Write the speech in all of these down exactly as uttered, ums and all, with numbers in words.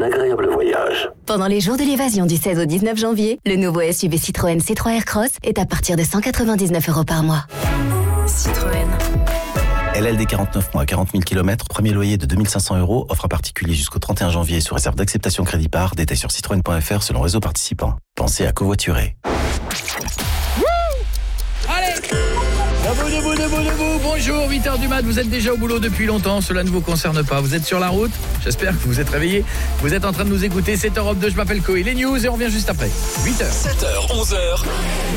agréable voyage. Pendant les jours de l'évasion du seize au dix-neuf janvier, le nouveau S U V Citroën C trois Aircross est à partir de cent quatre-vingt-dix-neuf euros par mois. Citroën. L L D quarante-neuf mois, quarante mille kilomètres, premier loyer de deux mille cinq cents euros, offre à particulier jusqu'au trente et un janvier sous réserve d'acceptation crédit par, détail sur citroën point f r selon réseau participant. Pensez à covoiturer. Allez, debout, debout, debout, debout, bonjour, huit heures du mat, vous êtes déjà au boulot depuis longtemps, cela ne vous concerne pas, vous êtes sur la route, j'espère que vous êtes réveillés, vous êtes en train de nous écouter, c'est Europe deux, je m'appelle Koé, les news et on revient juste après, huit heures. sept heures, onze heures.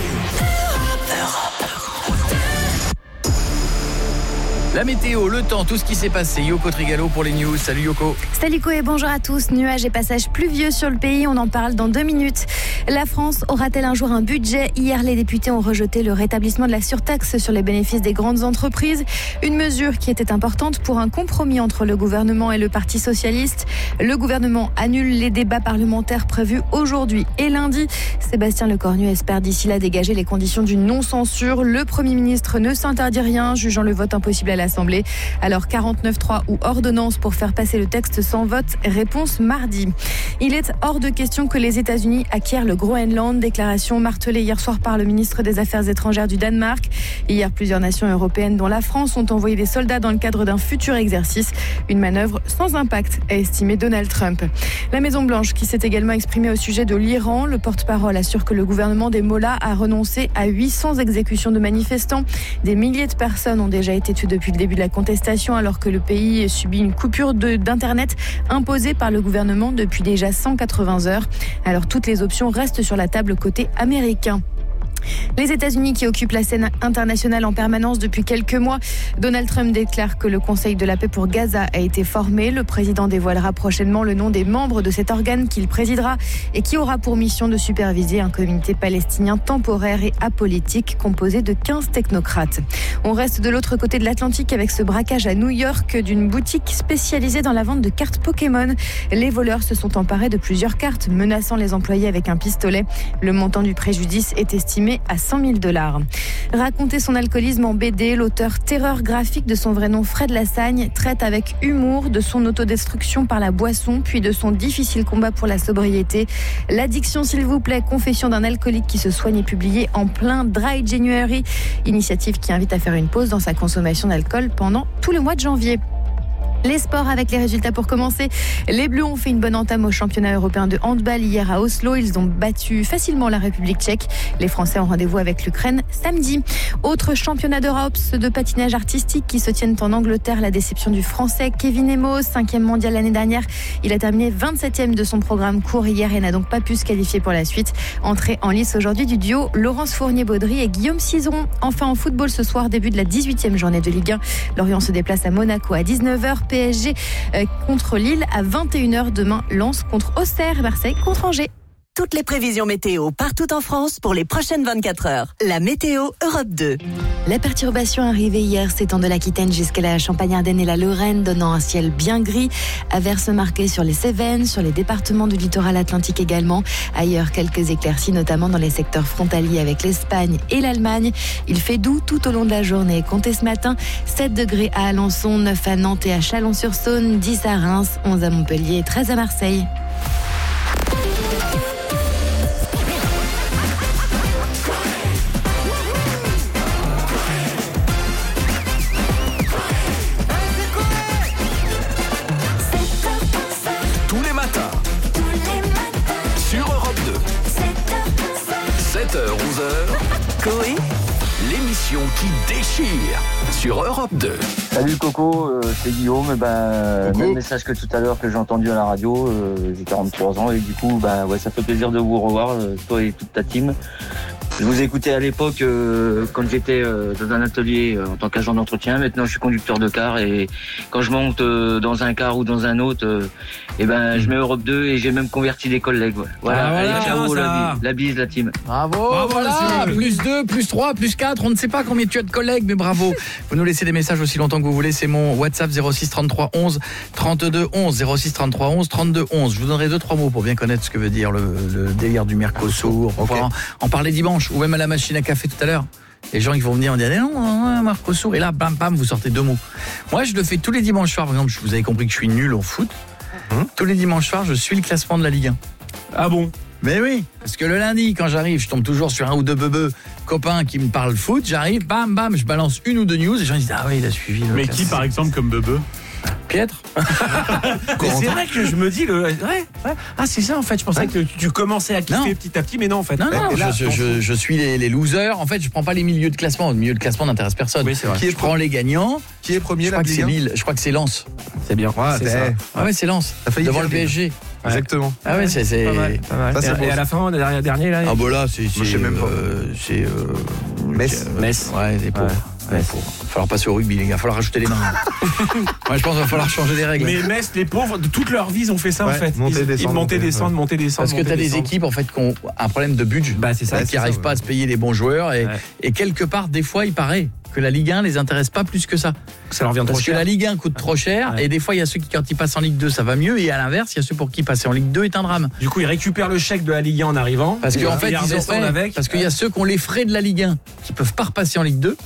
La météo, le temps, tout ce qui s'est passé. Yoko Trigalo pour les news. Salut Yoko. Salut Co et bonjour à tous. Nuages et passages pluvieux sur le pays, on en parle dans deux minutes. La France aura-t-elle un jour un budget ? Hier, les députés ont rejeté le rétablissement de la surtaxe sur les bénéfices des grandes entreprises. Une mesure qui était importante pour un compromis entre le gouvernement et le Parti socialiste. Le gouvernement annule les débats parlementaires prévus aujourd'hui et lundi. Sébastien Lecornu espère d'ici là dégager les conditions d'une non-censure. Le Premier ministre ne s'interdit rien, jugeant le vote impossible à l'Assemblée. Alors quarante-neuf trois ou ordonnance pour faire passer le texte sans vote, réponse mardi. Il est hors de question que les États-Unis acquièrent le Groenland, déclaration martelée hier soir par le ministre des Affaires étrangères du Danemark. Hier, plusieurs nations européennes dont la France ont envoyé des soldats dans le cadre d'un futur exercice. Une manœuvre sans impact, a estimé Donald Trump. La Maison-Blanche qui s'est également exprimée au sujet de l'Iran. Le porte-parole assure que le gouvernement des Mollahs a renoncé à huit cents exécutions de manifestants. Des milliers de personnes ont déjà été tuées depuis le début de la contestation alors que le pays subit une coupure de, d'internet imposée par le gouvernement depuis déjà cent quatre-vingts heures. Alors toutes les options restent sur la table côté américain. Les États-Unis qui occupent la scène internationale en permanence depuis quelques mois. Donald Trump déclare que le Conseil de la paix pour Gaza a été formé. Le président dévoilera prochainement le nom des membres de cet organe qu'il présidera et qui aura pour mission de superviser un comité palestinien temporaire et apolitique composé de quinze technocrates. On reste de l'autre côté de l'Atlantique avec ce braquage à New York d'une boutique spécialisée dans la vente de cartes Pokémon. Les voleurs se sont emparés de plusieurs cartes, menaçant les employés avec un pistolet. Le montant du préjudice est estimé à cent mille dollars. Raconter son alcoolisme en B D, l'auteur terreur graphique de son vrai nom Fred Lassagne traite avec humour de son autodestruction par la boisson, puis de son difficile combat pour la sobriété. L'addiction s'il vous plaît, confession d'un alcoolique qui se soigne est publiée en plein Dry January, initiative qui invite à faire une pause dans sa consommation d'alcool pendant tout le mois de janvier. Les sports avec les résultats pour commencer. Les Bleus ont fait une bonne entame au championnat européen de handball hier à Oslo. Ils ont battu facilement la République tchèque. Les Français ont rendez-vous avec l'Ukraine samedi. Autre championnat d'Europe, ceux de patinage artistique qui se tiennent en Angleterre. La déception du Français Kevin Emos, cinquième mondial l'année dernière. Il a terminé vingt-septième de son programme court hier et n'a donc pas pu se qualifier pour la suite. Entrée en lice aujourd'hui du duo Laurence Fournier-Baudry et Guillaume Cizeron. Enfin en football ce soir, début de la dix-huitième journée de Ligue un. Lorient se déplace à Monaco à dix-neuf heures. P S G euh, contre Lille à vingt et une heures. Demain, Lens contre Auxerre, Marseille contre Angers. Toutes les prévisions météo partout en France pour les prochaines vingt-quatre heures. La météo Europe deux. La perturbation arrivée hier s'étend de l'Aquitaine jusqu'à la Champagne-Ardenne et la Lorraine, donnant un ciel bien gris. Averses marquées sur les Cévennes, sur les départements du littoral atlantique également. Ailleurs, quelques éclaircies, notamment dans les secteurs frontaliers avec l'Espagne et l'Allemagne. Il fait doux tout au long de la journée. Comptez ce matin sept degrés à Alençon, neuf à Nantes et à Chalon-sur-Saône, dix à Reims, onze à Montpellier et treize à Marseille. sept heures, onze heures. Koé, l'émission qui déchire sur Europe deux. Salut Coco, euh, c'est Guillaume. Ben, même message que tout à l'heure que j'ai entendu à la radio. Euh, j'ai quarante-trois ans et du coup, ben, ouais, ça fait plaisir de vous revoir, euh, toi et toute ta team. Je vous ai écouté à l'époque euh, quand j'étais euh, dans un atelier euh, en tant qu'agent d'entretien. Maintenant, je suis conducteur de car et quand je monte euh, dans un car ou dans un autre, euh, et ben, je mets Europe deux et j'ai même converti des collègues. Ouais. Voilà. Ah, voilà, allez, ciao, ça. la, la bise, la team. Bravo, bravo voilà, plus deux, plus trois, plus quatre, on ne sait pas combien tu as de collègues, mais bravo. Vous nous laissez des messages aussi longtemps que vous voulez, c'est mon WhatsApp zéro six trente-trois onze trente-deux onze, zéro six trente-trois onze trente-deux onze. Je vous donnerai deux, trois mots pour bien connaître ce que veut dire le, le délire du Mercosur. On okay. va en, en parler dimanche, ou même à la machine à café tout à l'heure. Les gens qui vont venir, on dit ah non, non, Mercosur, et là, bam, bam, vous sortez deux mots. Moi, je le fais tous les dimanches soirs, par exemple, vous avez compris que je suis nul au foot. Mmh. Hum Tous les dimanches soirs, je suis le classement de la Ligue un. Ah bon? Mais oui, parce que le lundi, quand j'arrive, je tombe toujours sur un ou deux bebeux copains qui me parlent foot. J'arrive, bam, bam, je balance une ou deux news et les gens disent ah oui, il a suivi. Le Mais classe. qui, par exemple, comme bebeu? Pietre. Mais c'est vrai que je me dis le. Ouais, ouais. Ah, c'est ça en fait. Je pensais Ouais. que tu, tu commençais à kiffer Non. petit à petit, mais non en fait. Non, non, Et là, je, je, je suis les, les losers. En fait, je prends pas les milieux de classement. Le milieu de classement n'intéresse personne. Oui, c'est vrai. Je prends les gagnants. Qui est premier Je là crois que c'est Lille. Je crois que c'est Lens. C'est bien. Ouais, c'est ça. Ah ouais, c'est Lens. T'as failli Devant dire le P S G. Ouais. Exactement. Ah ouais, c'est. c'est... Pas mal, pas mal. Ça, c'est et, bon, et à ça. la fin, le dernier, dernier là. Ah bah là, c'est. je sais même pas. euh, C'est. Euh, Metz. euh, Metz. Ouais, des pauvres. Ouais. Ouais, pauvres. Il va falloir passer au rugby, les gars. Il va falloir rajouter les mains. Ouais, je pense qu'il va falloir changer les règles. Mais Metz, les pauvres, de toute leur vie, ils ont fait ça Ouais, en fait. monter, ils, descendre, ils montaient, monter, descendre, ouais. monter, descendre. Parce que monter, tu as des descendre. équipes en fait qui ont un problème de budget. Bah c'est ça. qui n'arrivent ça, pas ouais. à se payer les bons joueurs et, Ouais. et quelque part des fois il paraît que la Ligue un les intéresse pas plus que ça Ça leur vient trop parce que cher. la Ligue un coûte trop cher Ouais. et des fois il y a ceux qui quand ils passent en Ligue deux ça va mieux et à l'inverse il y a ceux pour qui passer en Ligue deux est un drame Du coup, ils récupèrent le chèque de la Ligue un en arrivant. parce qu'en fait ils ils ont redescendent ouais, avec. parce qu'il y a ceux qui ont les frais de la Ligue un qui peuvent pas repasser en Ligue deux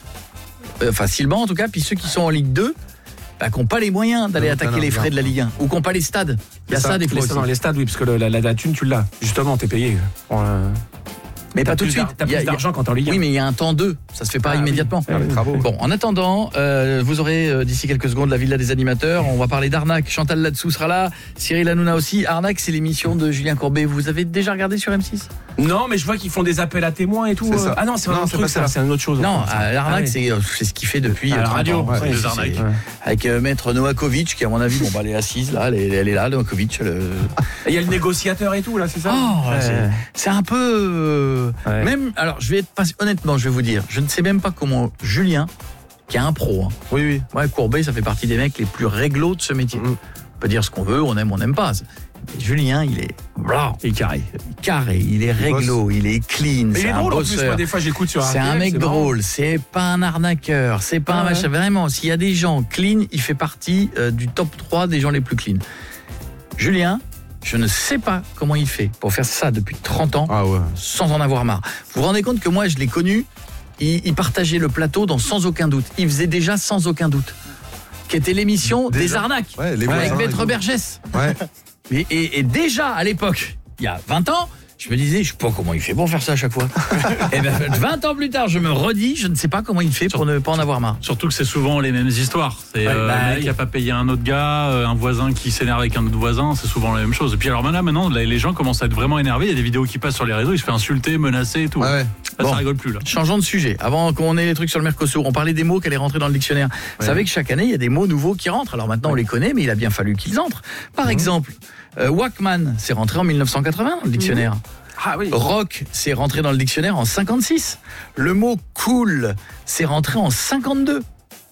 euh, facilement en tout cas puis ceux qui sont en Ligue deux bah, qui n'ont pas les moyens d'aller Non, attaquer non, les non. frais de la Ligue un ou qui n'ont pas les stades il y a C'est ça, des les fois stades, aussi dans les stades, oui, parce que le- la, la, la thune, tu l'as. Justement, t'es payé. Pour, euh, mais t'as pas tout de plus suite d'ar- T'as Il y a- plus d'argent quand t'es en Ligue un. oui mais il y a un temps d'eux ça se fait pas Ah, oui. immédiatement Ah, oui. Bravo. Bon, en attendant, euh, vous aurez euh, d'ici quelques secondes la Villa des animateurs. On va parler d'arnaque. Chantal Latsou sera là. Cyril Hanouna aussi. Arnaque, c'est l'émission de Julien Courbet. Vous avez déjà regardé sur M six? Non, mais je vois qu'ils font des appels à témoins et tout. C'est euh. ça. Ah non, c'est un Non, autre c'est truc, pas ça. ça. C'est une autre chose. Non, Enfin, euh, l'arnaque, ah, oui. c'est, euh, c'est ce qu'il fait depuis À euh, la trente radio, ans. ouais, C'est- des c'est- arnaques. c'est- Avec euh, maître Novakovic, qui à mon avis, bon, bah, elle est assise là, elle est, elle est là, Novakovic. Le... Il y a le négociateur et tout, là, c'est ça? Oh, Ouais. c'est, c'est un peu... euh, Ouais. Même, alors, je vais être pas, honnêtement, je vais vous dire, je ne sais même pas comment Julien, qui est un pro, hein, Oui, oui. ouais, Courbet, ça fait partie des mecs les plus réglos de ce métier. Mm. On peut dire ce qu'on veut, on aime, on n'aime pas. Mais Julien, il est blah, Il est carré. carré, il est réglo, il est clean, Mais c'est il est un drôle en plus, bosseur. moi, des fois, j'écoute sur C'est R T L, un mec marrant. drôle, c'est pas un arnaqueur, c'est pas Ah un ouais. machin. Vraiment, s'il y a des gens clean, il fait partie euh, du top trois des gens les plus clean. Julien, je ne sais pas comment il fait pour faire ça depuis trente ans Ah ouais. sans en avoir marre. Vous vous rendez compte que moi, je l'ai connu, il, il partageait le plateau dans Sans aucun doute. Il faisait déjà Sans aucun doute, qui était l'émission Déjà. des arnaques, Ouais, les avec voisins, Maître et tout. Bergès. Ouais. Et, et- et déjà, à l'époque, il y a vingt ans, je me disais, je sais pas comment il fait pour faire ça à chaque fois. Et ben, vingt ans plus tard, je me redis, je ne sais pas comment il fait pour ne pas en avoir marre. Surtout que c'est souvent les mêmes histoires. C'est Ouais, euh, bah, un mec oui. qui a pas payé un autre gars, euh, un voisin qui s'énerve avec un autre voisin, c'est souvent la même chose. Et puis alors maintenant, maintenant là, les gens commencent à être vraiment énervés. Il y a des vidéos qui passent sur les réseaux, ils se font insulter, menacer et tout. Ouais, ouais. Là, Bon. ça rigole plus là. Changeons de sujet. Avant qu'on ait les trucs sur le Mercosur, on parlait des mots qui allaient rentrer dans le dictionnaire. Vous savez que chaque année, il y a des mots nouveaux qui rentrent. Alors maintenant, on les connaît, mais il a bien fallu qu'ils entrent. Par exemple, euh, Walkman, c'est rentré en mille neuf cent quatre-vingts dans le dictionnaire. Ah oui. Rock, c'est rentré dans le dictionnaire en cinquante-six. Le mot cool, c'est rentré en cinquante-deux.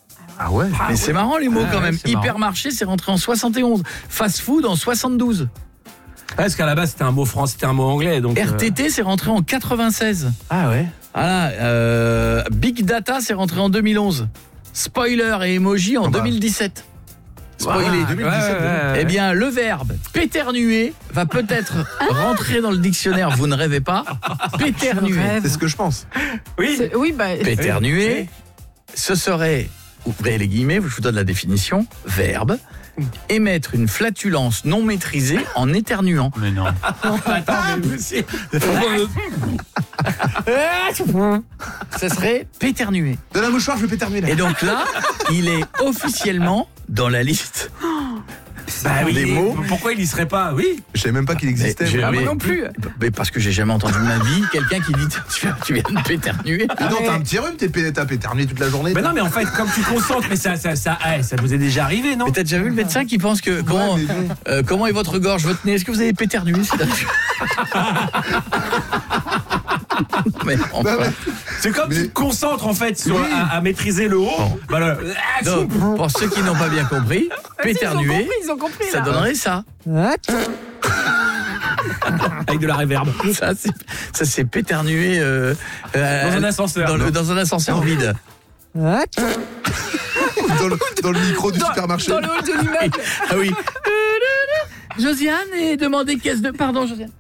Ah ouais. Mais c'est marrant les mots Ah quand ouais, même. c'est marrant. Hypermarché, c'est rentré en soixante et onze. Fast food en soixante-douze. Ouais, parce qu'à la base, c'était un mot français, c'était un mot anglais. Donc, euh, R T T, c'est rentré en quatre-vingt-seize. Ah ouais. Voilà, euh, Big Data, c'est rentré en deux mille onze. Spoiler et emoji en Ah bah. deux mille dix-sept. Spoilé. Ouais, deux mille dix-sept, ouais, ouais, ouais. Eh bien, le verbe péternuer va peut-être rentrer dans le dictionnaire. Vous ne rêvez pas. Péternuer. C'est ce que je pense. Oui. C'est- Oui, bah. Péternuer, ce serait, ouvrez les guillemets, je vous donne la définition, verbe, émettre une flatulence non maîtrisée en éternuant. Mais non. Attends, mais aussi. Ce serait péternuer. De la mouchoir, je vais péternuer là. Et donc là, il est officiellement dans la liste. Bah oui. Des mots. Pourquoi il y serait pas? Oui. Je savais même pas qu'il existait. Mais j'ai- moi. Ah, moi mais- non plus. Mais parce que j'ai jamais entendu de ma vie quelqu'un qui dit tu viens, tu viens de péternuer. Mais non, t'as un petit rhume, t'es pé- t'as péternué toute la journée. Mais non, mais en fait, comme tu concentres, mais ça, ça, ça, eh, ça vous est déjà arrivé, non? Mais t'as déjà vu le médecin qui pense que comment, mais bon. euh, comment est votre gorge, votre nez? Est-ce que vous avez péternué? C'est mais enfin. Bah ouais. C'est comme Mais- tu te concentres en fait sur Oui. à, à maîtriser le haut. Bah, le- Donc, pour ceux qui n'ont pas bien compris, péternuer, Ils ont compris, ça là. donnerait ça. avec de la réverbe. Ça, c'est, ça, c'est péternuer euh, euh, Dans un ascenseur. Dans, le- dans un ascenseur vide. Dans le, dans le micro du supermarché. Dans le hall de l'immeuble. Ah oui. Josiane est demandé caisse de. Pardon, Josiane.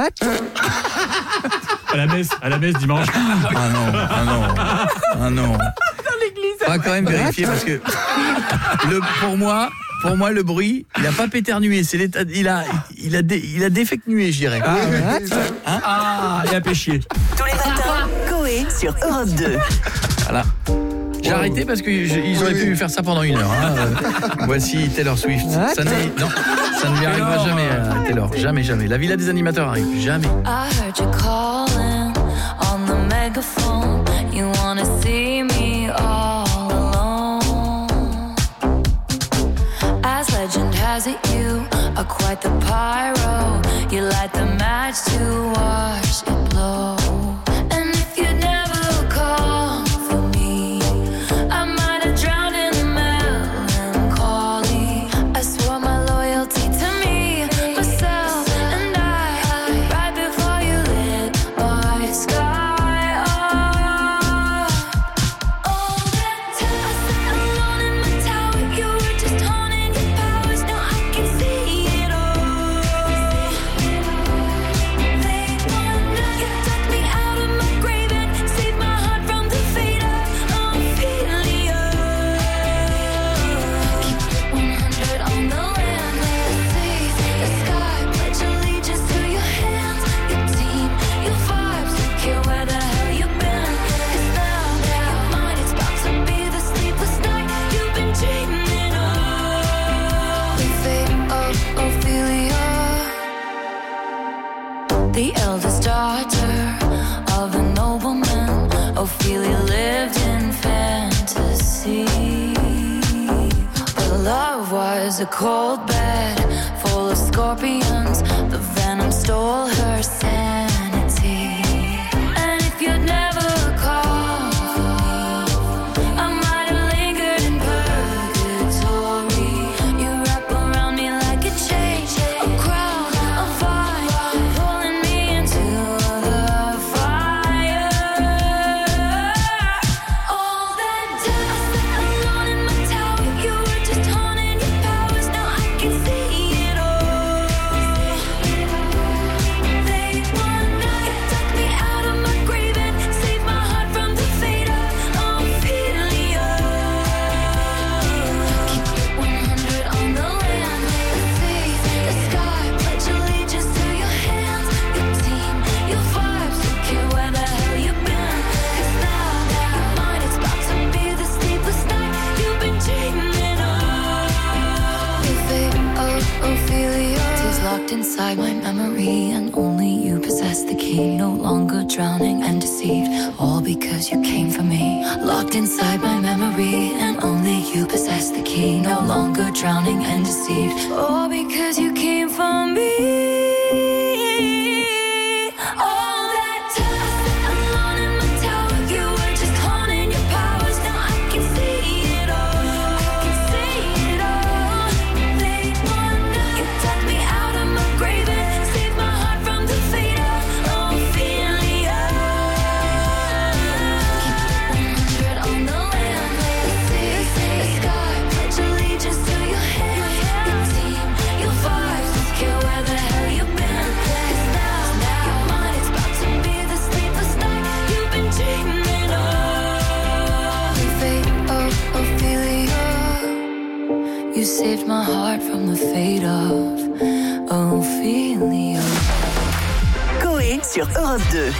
À la messe, à la messe dimanche. Ah non, ah non, ah non. Dans l'église. On va quand même vérifier parce que le, pour moi, pour moi, le bruit, il a pas péternué. C'est l'état, il a, il a, dé, il a défectué, je dirais. Ah, hein ah, il a péché. Tous les matins, Coé sur Europe deux. Voilà. J'ai arrêté parce qu'ils auraient pu faire ça pendant une heure. Hein. Euh, voici Taylor Swift. Ça, n'est, non, ça ne lui arrivera jamais à Taylor. Jamais, jamais. La villa des animateurs arrive. Jamais. I heard you calling on the megaphone. You wanna see me all alone. As legend has it, you are quite the pyro. You light the match to watch it blow. And if you never call for me, I might have drowned in the melancholy. I swore my loyalty to me, myself, and I. Right before you lit my sky up. All that time I sat alone in my tower, you were just honing your powers. Now I can see it all. They wanna, you took me out of my grave and saved my heart from the fate of Ophelia. Keep it one hundred on the land, the seas, the sky. Pledge allegiance to your hands, your team, your vibes. Don't care where the hell you've been. 'Cause now, now, mine is about to be the sleepless night you've been dreaming of. The fate of Ophelia, the eldest daughter of a nobleman. Ophelia lived in fantasy, but love was a cold bed full of scorpions. The venom stole her sanity. And if you'd never called for me, I might have lingered in purgatory. You wrap around me like a chain, a crown, a vine, pulling me into the fire. All that time I sat alone in my tower, you were just honing your powers. Now I can see it all. They wanna, you took me out of my grave and saved my heart from the fate of Ophelia. Keep it one hundred on the land, the seas, the sky. Pledge allegiance to your hands, your team, your vibes. Don't care where the hell you've been. 'Cause now, now, mine is about to be the sleepless night you've been dreaming of. The fate of Ophelia is locked inside my memory, and only you possess the key. No longer drowning and deceived, all because you came for me. Locked inside my memory, and only you possess the key. No longer drowning and deceived, all because you came for me. All that time I sat alone in my tower, you were just honing your powers. Now I can see it all. I can see it all. They wanna, you took me out of my grave and saved my heart from the fate of Ophelia. Keep it one hundred on the land, the seas, the sky. Pledge allegiance to your hands, your team, your vibes. Don't care where the hell you've been. 'Cause now, now, mine is about to be the sleepless night you've been dreaming of. The fate of Ophelia, you saved my heart from the fate of Ophelia. Coé sur Europe deux.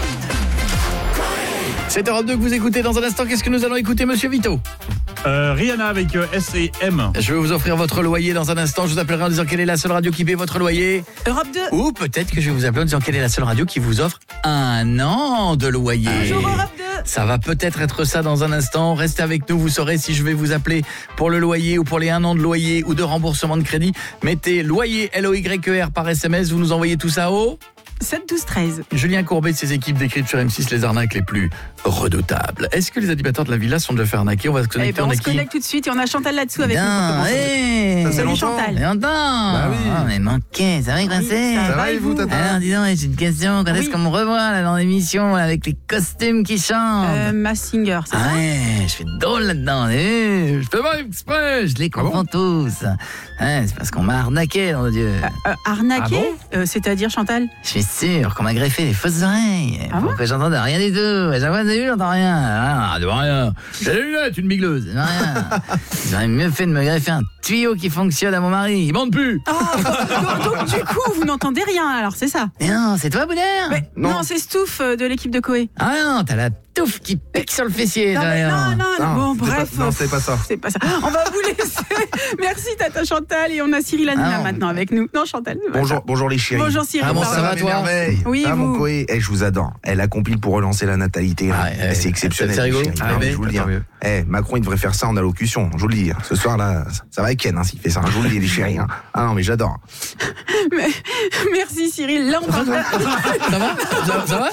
C'est Europe deux que vous écoutez. Dans un instant, qu'est-ce que nous allons écouter, monsieur Vito? Euh, Rihanna avec euh, S et M. Je vais vous offrir votre loyer dans un instant. Je vous appellerai en disant quelle est la seule radio qui paie votre loyer. Europe deux. Ou peut-être que je vais vous appeler en disant quelle est la seule radio qui vous offre un an de loyer. Bonjour Europe deux. Ça va peut-être être ça dans un instant. Restez avec nous, vous saurez si je vais vous appeler pour le loyer ou pour les un an de loyer ou de remboursement de crédit. Mettez loyer L O Y E R par S M S, vous nous envoyez tout ça au sept douze treize. Julien Courbet de ses équipes décrivent sur M six les arnaques les plus redoutables. Est-ce que les animateurs de la villa sont déjà fait arnaquer? On va se connecter. Eh ben, on on se connecte tout de suite et on a Chantal là-dessous avec Bien, nous. hey, Salut longtemps. Chantal. longtemps. Bah oui. Oh, mais manqué, ça va grâcer. ça Ça va et vous, Tata? Alors dis donc, j'ai une question. Quand Oui. est-ce qu'on me revoit là, dans l'émission là, avec les costumes qui changent? Euh, Mass Singer, c'est Ah ça? ouais, je fais drôle là-dedans. Eh, je fais pas exprès, je les comprends tous. Ouais, c'est parce qu'on m'a arnaqué, mon Dieu. Euh, arnaqué, Ah bon euh, c'est-à-dire Chantal? Je fais sûr, qu'on m'a greffé les fausses oreilles. Ah pour que j'entende rien des deux. À chaque fois, t'as vu, j'entends rien. Ah, de rien. J'ai des lunettes, une migleuse. De rien. Ils auraient mieux fait de me greffer un tuyau qui fonctionne à mon mari. Il bande plus. Ah, donc, donc, du coup, vous n'entendez rien, alors c'est ça. Mais non, c'est toi, Boudère. Mais, non, non c'est Stouff euh, de l'équipe de Coé. Ah non, t'as la touffe qui pique sur le fessier. Non, mais non, non, non, bon, bref. Pas, non, c'est pas ça. C'est pas ça. On va vous laisser. Merci, Tata Chantal. Et on a Cyril Hanouna Ah, maintenant avec nous. Non, Chantal. Bonjour, bonjour les chéris. Bonjour Cyril. Ah bon, pardon. ça va, toi? Oui, ah, vous. mon Coé, eh, je vous adore. Elle a compile pour relancer la natalité. là. Ah, Eh, eh, c'est exceptionnel. c'est rigolo. les chéris. Ah, Non, mais je vous le dis. tant mieux. Eh, Macron, il devrait faire ça en allocution. Je vous le dis. Ce soir là, ça va avec Ken hein, s'il fait ça. Je vous le dis, les chéris. hein. Ah non, mais j'adore. Mais- Merci Cyril. Là, on parle. Ça va ça, ça va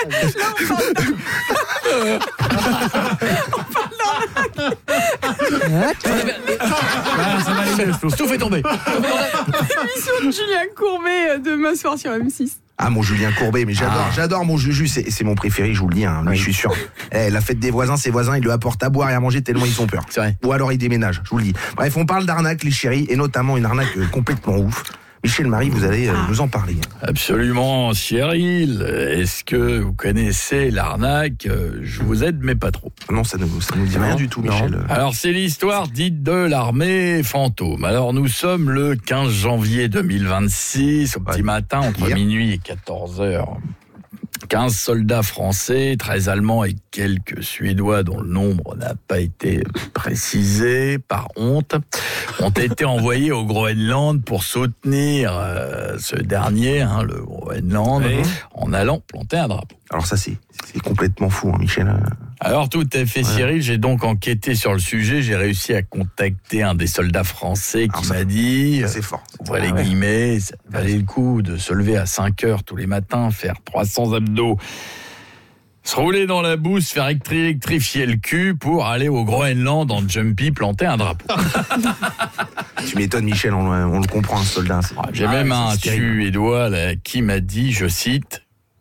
Tout fait tomber. L'émission de Julien Courbet euh, demain soir sur M six. Ah, mon Julien Courbet, mais j'adore, Ah. j'adore mon Juju, c'est, c'est mon préféré, je vous le dis, hein, lui, je suis sûr. Eh, la fête des voisins, ses voisins, ils lui apportent à boire et à manger tellement ils ont peur. C'est vrai. Ou alors ils déménagent, je vous le dis. Bref, on parle d'arnaque, les chéris, et notamment une arnaque euh, complètement ouf. Michel Marie, vous allez euh, nous en parler. Absolument, Cyril. Est-ce que vous connaissez l'arnaque? Je vous aide, mais pas trop. Non, ça nous, ça nous dit rien du tout, Michel. Alors, c'est l'histoire dite de l'armée fantôme. Alors, nous sommes le quinze janvier deux mille vingt-six, au petit Ouais. matin, entre Hier. minuit et quatorze heures. quinze soldats français, treize Allemands et quelques Suédois dont le nombre n'a pas été précisé par honte, ont été envoyés au Groenland pour soutenir euh, ce dernier, hein, le Groenland, Oui. en allant planter un drapeau. Alors ça, c'est, c'est complètement fou, hein, Michel. Alors tout à fait, Cyril, j'ai donc enquêté sur le sujet, j'ai réussi à contacter un des soldats français qui Alors ça- m'a dit... Ça, c'est fort. Ouvrez les guillemets, ça valait le coup de se lever à cinq heures tous les matins, faire trois cents abdos, se rouler dans la bouse, faire électri- électrifier le cul pour aller au Groenland en jumpy planter un drapeau. Tu m'étonnes, Michel, on, on le comprend, un soldat. c'est- Ah, J'ai Ah, même c'est un terrible. Suédois là, qui m'a dit, je cite...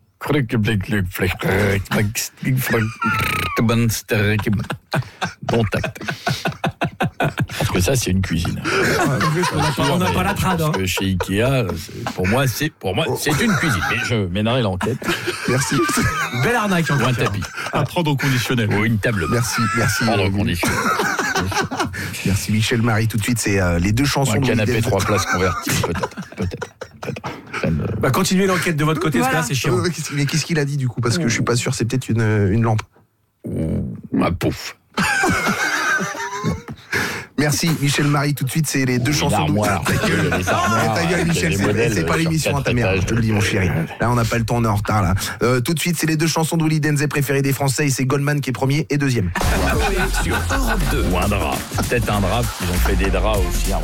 Bon tact. Je pense que ça, c'est une cuisine. On n'a pas la trad. hein. Parce que chez Ikea, c'est- pour moi, c'est pour moi, c'est une cuisine. Mais je mènerai l'enquête. Merci. Belle arnaque en Ou tout un cas. tapis. À prendre au conditionnel. Ou une table. Merci, merci. Prendre euh, au conditionnel. Merci Michel Marie. Tout de suite, c'est euh, les deux Ou chansons un de canapé Louis trois places converti. Peut-être. Peut-être. Peut-être. Ça me- Bah, continuez l'enquête de votre côté, parce que là, Voilà. c'est chiant. Euh, qu'est-ce- Mais qu'est-ce qu'il a dit du coup? Parce que je suis pas sûr, c'est peut-être une, une lampe. Ou un pouf. Merci Michel Marie. Tout de suite, c'est les deux Ou une chansons de armoire. Ta gueule, Les armoires, ta gueule, avec Michel, les c'est, modèles c'est pas sur l'émission à quatre ta mère, étages. je te le dis, mon chéri. Là, on n'a pas le temps, on est en retard là. Euh, tout de suite, c'est les deux chansons de Willy Denzey préférées des Français, et c'est Goldman qui est premier et deuxième. Sur Europe deux. Ou un drap. Peut-être un drap, ils ont fait des draps aussi. hein.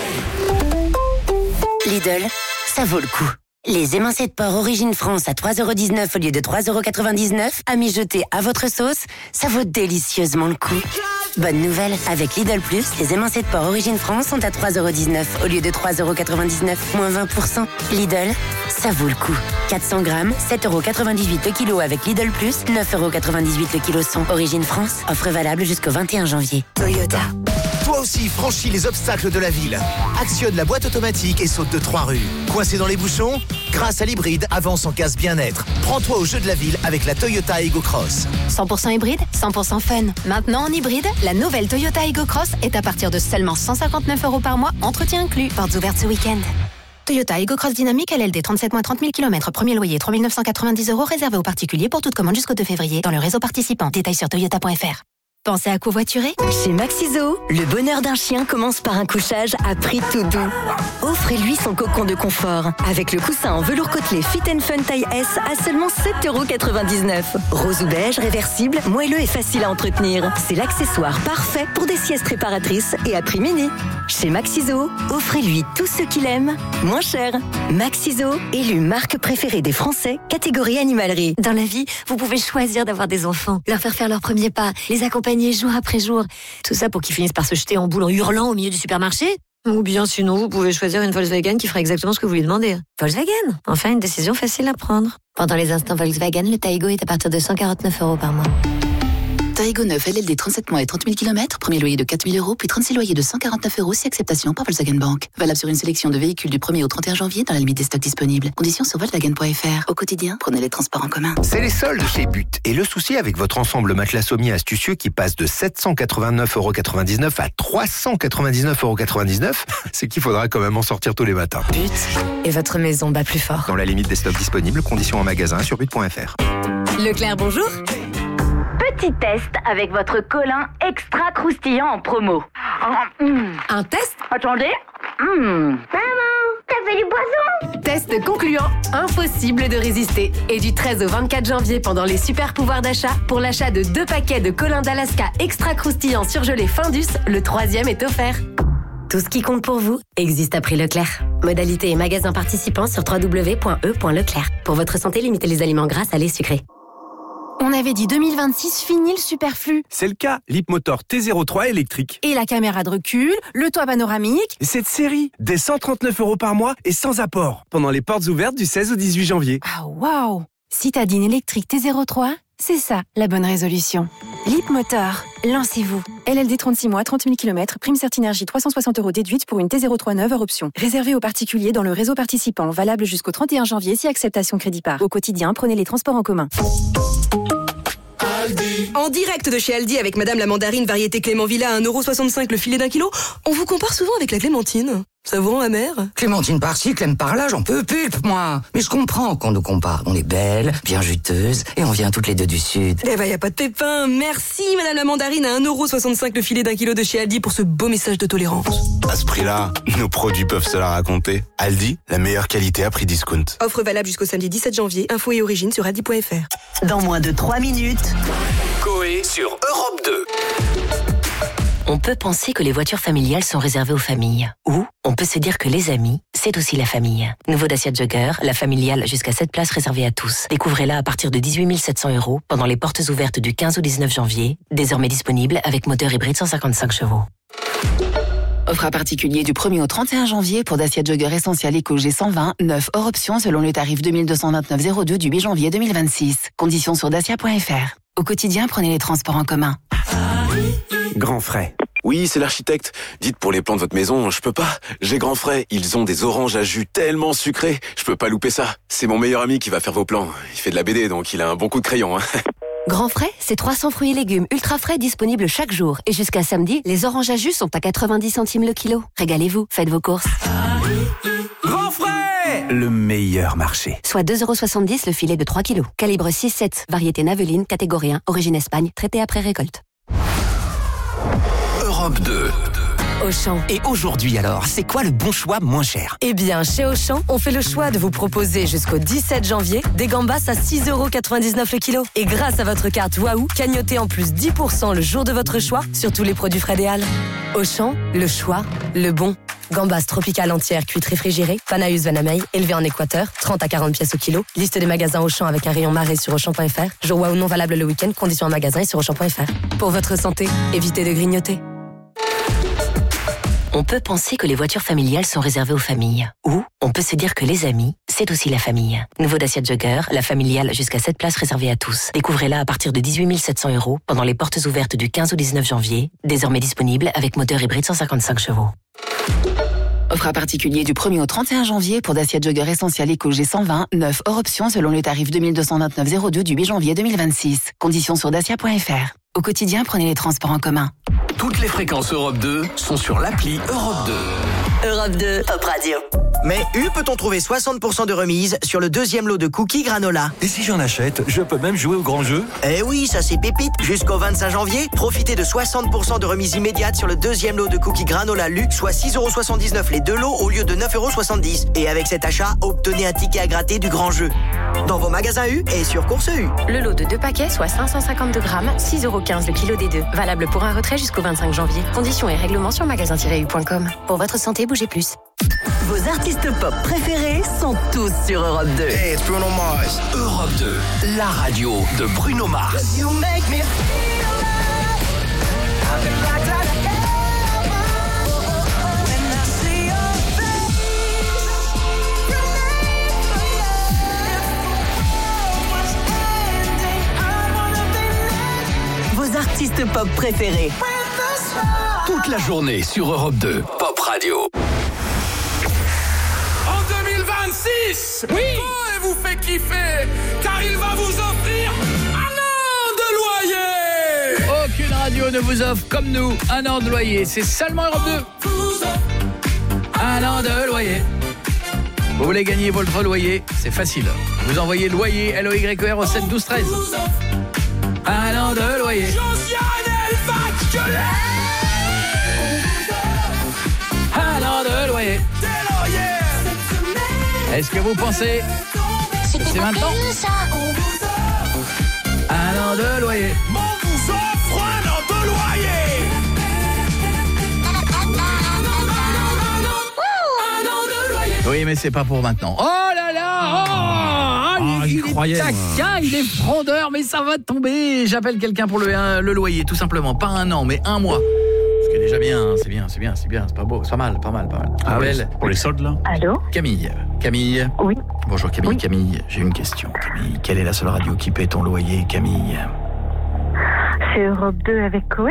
Lidl, ça vaut le coup. Les émincés de porc Origine France à trois euros dix-neuf au lieu de trois euros quatre-vingt-dix-neuf, à mijoter à votre sauce, ça vaut délicieusement le coup. Bonne nouvelle, avec Lidl Plus, les émincés de porc Origine France sont à trois euros dix-neuf au lieu de trois euros quatre-vingt-dix-neuf, moins vingt pour cent. Lidl, ça vaut le coup. quatre cents grammes, sept euros quatre-vingt-dix-huit le kilo avec Lidl Plus, neuf euros quatre-vingt-dix-huit le kilo son. Origine France, offre valable jusqu'au vingt et un janvier. Toyota. Toi aussi, franchis les obstacles de la ville. Actionne la boîte automatique et saute de trois rues. Coincé dans les bouchons? Grâce à l'hybride, avance en casse bien-être. Prends-toi au jeu de la ville avec la Toyota Ego Cross. cent pour cent hybride, cent pour cent fun. Maintenant en hybride, la nouvelle Toyota Ego Cross est à partir de seulement cent cinquante-neuf euros par mois, entretien inclus. Portes ouvertes ce week-end. Toyota Ego Cross Dynamique L L D trente-sept mois trente mille kilomètres, premier loyer trois mille neuf cent quatre-vingt-dix euros réservé aux particuliers pour toute commande jusqu'au deux février dans le réseau participant. Détails sur toyota point f r. Pensez à covoiturer? Chez Maxiso, le bonheur d'un chien commence par un couchage à prix tout doux. Offrez-lui son cocon de confort avec le coussin en velours côtelé Fit and Fun taille S à seulement sept euros quatre-vingt-dix-neuf. Rose ou beige, réversible, moelleux et facile à entretenir. C'est l'accessoire parfait pour des siestes réparatrices et à prix mini. Chez Maxiso, offrez-lui tout ce qu'il aime, moins cher. Maxiso, élu marque préférée des Français, catégorie animalerie. Dans la vie, vous pouvez choisir d'avoir des enfants, leur faire faire leurs premiers pas, les accompagner jour après jour. Tout ça pour qu'ils finissent par se jeter en boule en hurlant au milieu du supermarché. Ou bien sinon, vous pouvez choisir une Volkswagen qui fera exactement ce que vous lui demandez. Volkswagen, enfin une décision facile à prendre. Pendant les instants Volkswagen, le Taigo est à partir de cent quarante-neuf euros par mois. Taigo neuf L L D trente-sept mois et trente mille kilomètres, premier loyer de quatre mille euros, puis trente-six loyers de cent quarante-neuf euros si acceptation par Volkswagen Bank. Valable sur une sélection de véhicules du premier au trente et un janvier dans la limite des stocks disponibles. Conditions sur Volkswagen point F R. Au quotidien, prenez les transports en commun. C'est les soldes chez But. Et le souci avec votre ensemble matelas sommier astucieux qui passe de sept cent quatre-vingt-neuf euros quatre-vingt-dix-neuf à trois cent quatre-vingt-dix-neuf euros quatre-vingt-dix-neuf, c'est qu'il faudra quand même en sortir tous les matins. But. Et votre maison bat plus fort. Dans la limite des stocks disponibles, conditions en magasin sur but point F R. Leclerc, bonjour. Petit test avec votre colin extra croustillant en promo. Un test? Attendez. Mmh. Maman, t'as fait du poisson? Test concluant, impossible de résister. Et du treize au vingt-quatre janvier, pendant les super pouvoirs d'achat, pour l'achat de deux paquets de colin d'Alaska extra croustillant surgelé Findus, le troisième est offert. Tout ce qui compte pour vous existe à prix Leclerc. Modalité et magasins participants sur w w w point e point leclerc. Pour votre santé, limitez les aliments gras, salés, sucrés. On avait dit deux mille vingt-six, fini le superflu. C'est le cas, l'Hipmotor T zéro trois électrique. Et la caméra de recul, le toit panoramique. Et cette série, des cent trente-neuf euros par mois et sans apport. Pendant les portes ouvertes du seize au dix-huit janvier. Ah waouh! Citadine électrique T zéro trois, c'est ça la bonne résolution. Leapmotor, lancez-vous. L L D trente-six mois, trente mille kilomètres, prime Certinergie trois cent soixante euros déduite pour une T zéro trois neuve hors option. Réservé aux particuliers dans le réseau participant, valable jusqu'au trente et un janvier si acceptation crédit par. Au quotidien, prenez les transports en commun. En direct de chez Aldi avec Madame la Mandarine, variété Clément Villa à un euro soixante-cinq le filet d'un kilo. On vous compare souvent avec la clémentine. Ça vous rend amère? Clémentine par-ci, Clem par-là, j'en peux plus, moi. Mais je comprends qu'on nous compare. On est belle, bien juteuse, et on vient toutes les deux du Sud. Eh ben, y a pas de pépin. Merci, Madame la Mandarine, à un euro soixante-cinq le filet d'un kilo de chez Aldi pour ce beau message de tolérance. À ce prix-là, nos produits peuvent se la raconter. Aldi, la meilleure qualité à prix discount. Offre valable jusqu'au samedi dix-sept janvier. Info et origine sur aldi point F R. Dans moins de trois minutes. Coé sur Europe deux. On peut penser que les voitures familiales sont réservées aux familles. Ou on peut se dire que les amis, c'est aussi la famille. Nouveau Dacia Jogger, la familiale jusqu'à sept places réservées à tous. Découvrez-la à partir de dix-huit mille sept cents euros pendant les portes ouvertes du quinze au dix-neuf janvier. Désormais disponible avec moteur hybride cent cinquante-cinq chevaux. Offre à particulier du premier au trente et un janvier pour Dacia Jogger Essential Eco G cent vingt, neuf hors option selon le tarif deux mille deux cent vingt-neuf euros zéro deux du huit janvier deux mille vingt-six. Conditions sur dacia point F R. Au quotidien, prenez les transports en commun. Grand frais. Oui, c'est l'architecte. Dites pour les plans de votre maison, je peux pas. J'ai Grand Frais. Ils ont des oranges à jus tellement sucrés. Je peux pas louper ça. C'est mon meilleur ami qui va faire vos plans. Il fait de la B D, donc il a un bon coup de crayon. Hein. Grand Frais, c'est trois cents fruits et légumes ultra frais disponibles chaque jour. Et jusqu'à samedi, les oranges à jus sont à quatre-vingt-dix centimes le kilo. Régalez-vous, faites vos courses. Grand Frais, le meilleur marché. Soit deux euros soixante-dix le filet de trois kilos. Calibre six sept, variété Naveline, catégorie un, origine Espagne, traité après récolte. Europe deux. Auchan. Et aujourd'hui alors, c'est quoi le bon choix moins cher? Eh bien, chez Auchan, on fait le choix de vous proposer jusqu'au dix-sept janvier des gambas à six euros quatre-vingt-dix-neuf le kilo. Et grâce à votre carte Waouh, cagnotez en plus dix pour cent le jour de votre choix sur tous les produits Fred et Al. Auchan, le choix, le bon. Gambas tropicales entières cuites réfrigérées, Panaeus Vanamei, élevées en Équateur, trente à quarante pièces au kilo. Liste des magasins Auchan avec un rayon marée sur Auchan point F R. Jour Waouh non valable le week-end, conditions en magasin et sur Auchan point F R. Pour votre santé, évitez de grignoter. On peut penser que les voitures familiales sont réservées aux familles. Ou on peut se dire que les amis, c'est aussi la famille. Nouveau Dacia Jogger, la familiale jusqu'à sept places réservées à tous. Découvrez-la à partir de dix-huit mille sept cents euros pendant les portes ouvertes du quinze au dix-neuf janvier. Désormais disponible avec moteur hybride cent cinquante-cinq chevaux. Offre à particulier du premier au trente et un janvier pour Dacia Jogger Essential Eco G cent vingt, neuf hors option selon le tarif deux mille deux cent vingt-neuf euros zéro deux du huit janvier deux mille vingt-six. Conditions sur dacia point F R. Au quotidien, prenez les transports en commun. Toutes les fréquences Europe deux sont sur l'appli Europe deux. Europe deux, Top Radio. Mais U peut-on trouver soixante pour cent de remise sur le deuxième lot de cookies granola. Et si j'en achète, je peux même jouer au grand jeu? Eh oui, ça c'est pépite. Jusqu'au vingt-cinq janvier, profitez de soixante pour cent de remise immédiate sur le deuxième lot de cookies granola Lu, soit six euros soixante-dix-neuf les deux lots au lieu de neuf euros soixante-dix. Et avec cet achat, obtenez un ticket à gratter du grand jeu. Dans vos magasins U et sur Course U. Le lot de deux paquets, soit cinq cent cinquante-deux grammes, six euros quinze le kilo des deux. Valable pour un retrait jusqu'au vingt-cinq janvier. Conditions et règlements sur magasin tiret u point com. Pour votre santé, bougez plus. Vos artistes pop préférés sont tous sur Europe deux. Hey, it's Bruno Mars. Europe deux, la radio de Bruno Mars. You make me feel alive. I've been locked out of hell. When I see your face, remain for love. If the world was ending, I wanna be left. Vos artistes pop préférés. Toute la journée sur Europe deux, Pop Radio. En deux mille vingt-six, oui, et vous fait kiffer, car il va vous offrir un an de loyer. Aucune radio ne vous offre, comme nous, un an de loyer. C'est seulement Europe deux. Un an de loyer. Vous voulez gagner votre loyer? C'est facile. Vous envoyez loyer, L O Y R au sept douze treize. Un an de loyer. Un an de loyer. Est-ce que vous pensez que c'est maintenant? Un an de loyer. On vous offre un an de loyer. Un an de loyer. Oui, mais c'est pas pour maintenant. Oh là là, oh, oh, il, j'y il croyais, est taquin, il est frondeur, mais ça va tomber. J'appelle quelqu'un pour le, un, le loyer, tout simplement. Pas un an, mais un mois. Ce qui est déjà bien, hein, c'est bien, c'est bien, c'est bien, c'est pas beau, c'est pas mal, pas mal, pas mal. Ah oui, Appelle pour les soldes, là. Allô? Camille. Camille. Oui. Bonjour Camille. Oui. Camille, j'ai une question. Camille, quelle est la seule radio qui paie ton loyer, Camille? C'est Europe deux avec Koé?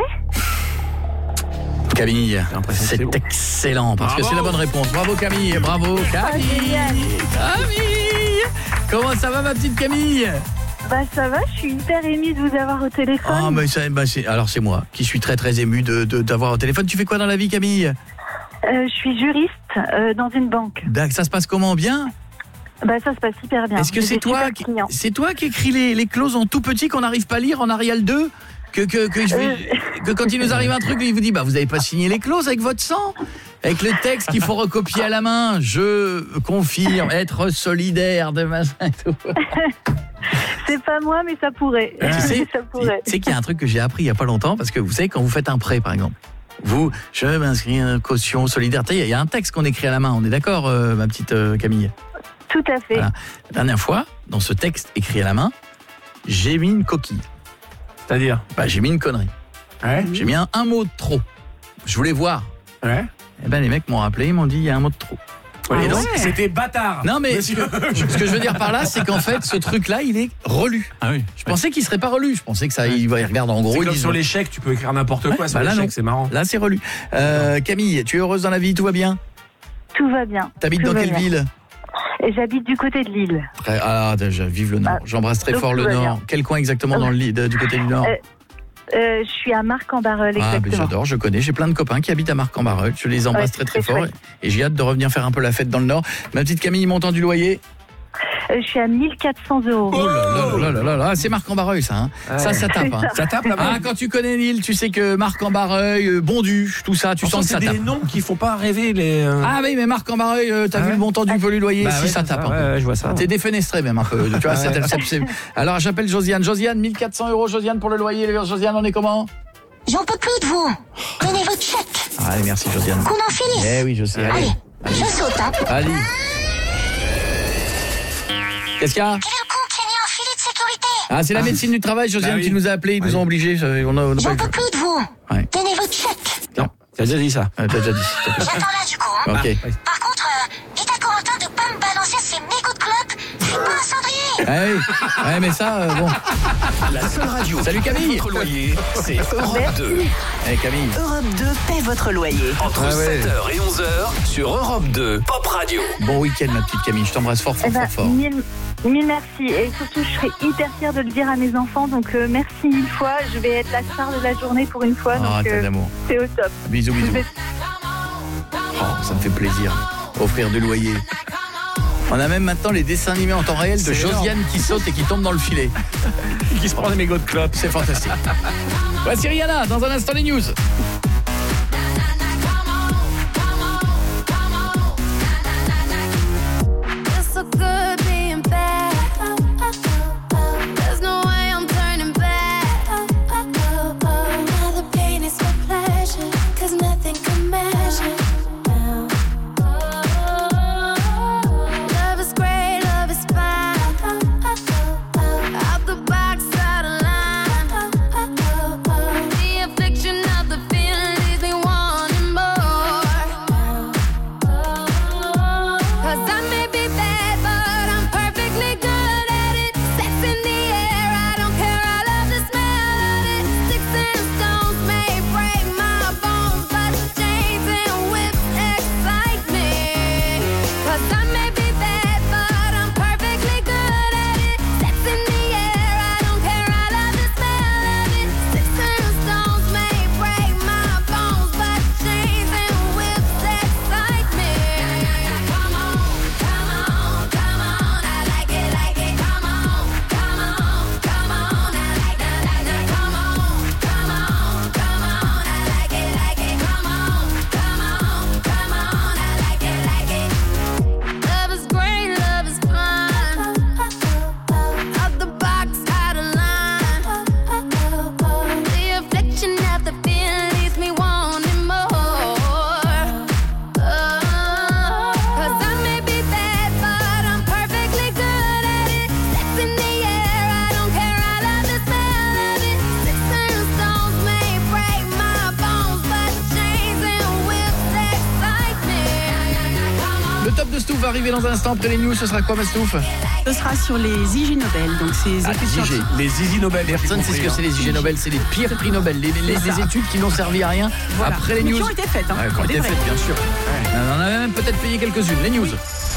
Camille, c'est excellent parce que c'est la bonne réponse. Bravo Camille, bravo Camille. Camille, comment ça va ma petite Camille? Bah ça va, je suis hyper émue de vous avoir au téléphone. Ah mais ça, bah c'est, alors c'est moi qui suis très très ému de, de d'avoir au téléphone. Tu fais quoi dans la vie Camille? euh, Je suis juriste euh, dans une banque. D'accord, ça se passe comment? Bien? Bah ça se passe hyper bien. Est-ce que J'ai c'est des toi super qui, clients. c'est toi qui écris les, les clauses en tout petit qu'on n'arrive pas à lire en Arial deux? Que, que, que, je vais, que quand il nous arrive un truc, il vous dit bah vous n'avez pas signé les clauses avec votre sang, avec le texte qu'il faut recopier à la main. Je confirme être solidaire de machin et tout. C'est pas moi, mais ça pourrait. Tu sais, ça pourrait. tu sais qu'il y a un truc que j'ai appris il y a pas longtemps, parce que vous savez quand vous faites un prêt par exemple, vous, je m'inscris en caution solidarité, il y a un texte qu'on écrit à la main, on est d'accord euh, ma petite euh, Camille? Tout à fait. Voilà. La dernière fois, dans ce texte écrit à la main, j'ai mis une coquille. C'est-à-dire? Bah j'ai mis une connerie. Ouais. J'ai mis un, un mot de trop. Je voulais voir. Ouais. Et ben les mecs m'ont rappelé, ils m'ont dit il y a un mot de trop. Ouais, Et donc, c'était bâtard. non mais ce que, ce que je veux dire par là, c'est qu'en fait ce truc-là, il est relu. Ah oui. Je pensais qu'il serait pas relu. Je pensais que ça, il regarde en gros. C'est ils comme disent- sur l'échec, tu peux écrire n'importe quoi Ouais, sur bah là, l'échec, non. c'est marrant. Là c'est relu. Euh, Camille, tu es heureuse dans la vie, tout va bien? Tout va bien. T'habites Tout dans va quelle bien. ville? Et j'habite du côté de Lille. Très- Ah déjà, vive le Nord. Ah, J'embrasse très donc fort tout le va Nord. bien. Quel coin exactement dans le lit- de- du côté du Nord? Euh, euh, je suis à Marc-en-Barœul, Ah, exactement. mais j'adore, je connais. J'ai plein de copains qui habitent à Marc-en-Barœul. Je les embrasse Ouais, très très c'est fort. chouette. Et j'ai hâte de revenir faire un peu la fête dans le Nord. Ma petite Camille, montant du loyer? Euh, je suis à mille quatre cents euros. Oh là là là là là là, c'est Marc-en-Barœul ça, hein. Ouais. Ça, ça tape. C'est Hein. ça. Ça tape là-bas. Ah, quand tu connais Lille, tu sais que Marc-en-Barœul, euh, Bondu, tout ça, tu Pourtant, sens que c'est ça des tape. noms qui font pas rêver les. euh, Ah oui, mais Marc-en-Barœul, euh, t'as Ah vu ouais. le montant du volume loyer? Bah Si ouais, ça c'est tape ça, un peu. ouais, je vois ça. T'es défenestré même un peu. Tu vois, c'est- c'est- c'est- Alors j'appelle Josiane. Josiane, mille quatre cents euros, Josiane pour le loyer. Josiane, on est comment? J'en peux plus de vous. Donnez votre chèque. Ah, allez, merci Josiane. Qu'on en finisse. Eh oui, je sais. Allez. Allez, je saute, hein. Allez. Qu'est-ce qu'il y a? Quel est le con qui a mis un filet de sécurité? Ah, c'est la médecine du travail, Josiane, Bah oui. qui nous a appelés, ils nous ont obligés. euh, On a, on a pas J'en eu le peux choix. plus de vous. Ouais. Donnez votre chèque. Non, T'as déjà dit ça. euh, t'as déjà dit. s'il te plaît. J'attends là, du coup, hein. Ok. Par contre, euh, dites à Corentin de pas me balancer ses mégots de clope. C'est pas un cendrier. Ah oui. Ouais, mais ça, euh, bon. La seule radio. Salut Camille. Votre loyer, c'est Europe deux. Eh Camille. Europe deux paie votre loyer. Entre Ah ouais. sept heures et onze heures sur Europe deux, Pop Radio. Bon week-end, ma petite Camille. Je t'embrasse fort, fort, Eh ben, fort, fort. mille, mille merci. Et surtout, je serais hyper fière de le dire à mes enfants. Donc, euh, merci mille fois. Je vais être la star de la journée pour une fois. Ah, donc, t'as euh, d'amour. c'est au top. Bisous, bisous. Vous êtes- Oh, ça me fait plaisir. Offrir du loyer. On a même maintenant les dessins animés en temps réel de C'est Josiane qui saute et qui tombe dans le filet. Qui se prend des mégots de clope. C'est fantastique. Voici Rihanna, dans un instant les news. It's so good being bad. There's no way I'm turning back. Now the pain is for pleasure, 'cause nothing can measure. Love is great, love is fine. Out the box, out of line. The affliction of the feeling. arriver dans un instant après les news. Ce sera quoi, Mastouf? Ce sera sur les Ig Nobel, donc ces Ah, études les I G, scientifiques. les Ig Nobel. Personne ne sait ce que c'est les I G Nobel. C'est les pires prix Nobel. Les, les- C'est les ça. études qui n'ont servi à rien Voilà. après les Mais news. qui ont été faites, hein. Ouais, qui ont Des été vraies. faites, bien sûr. On en a même peut-être payé quelques-unes. Les news.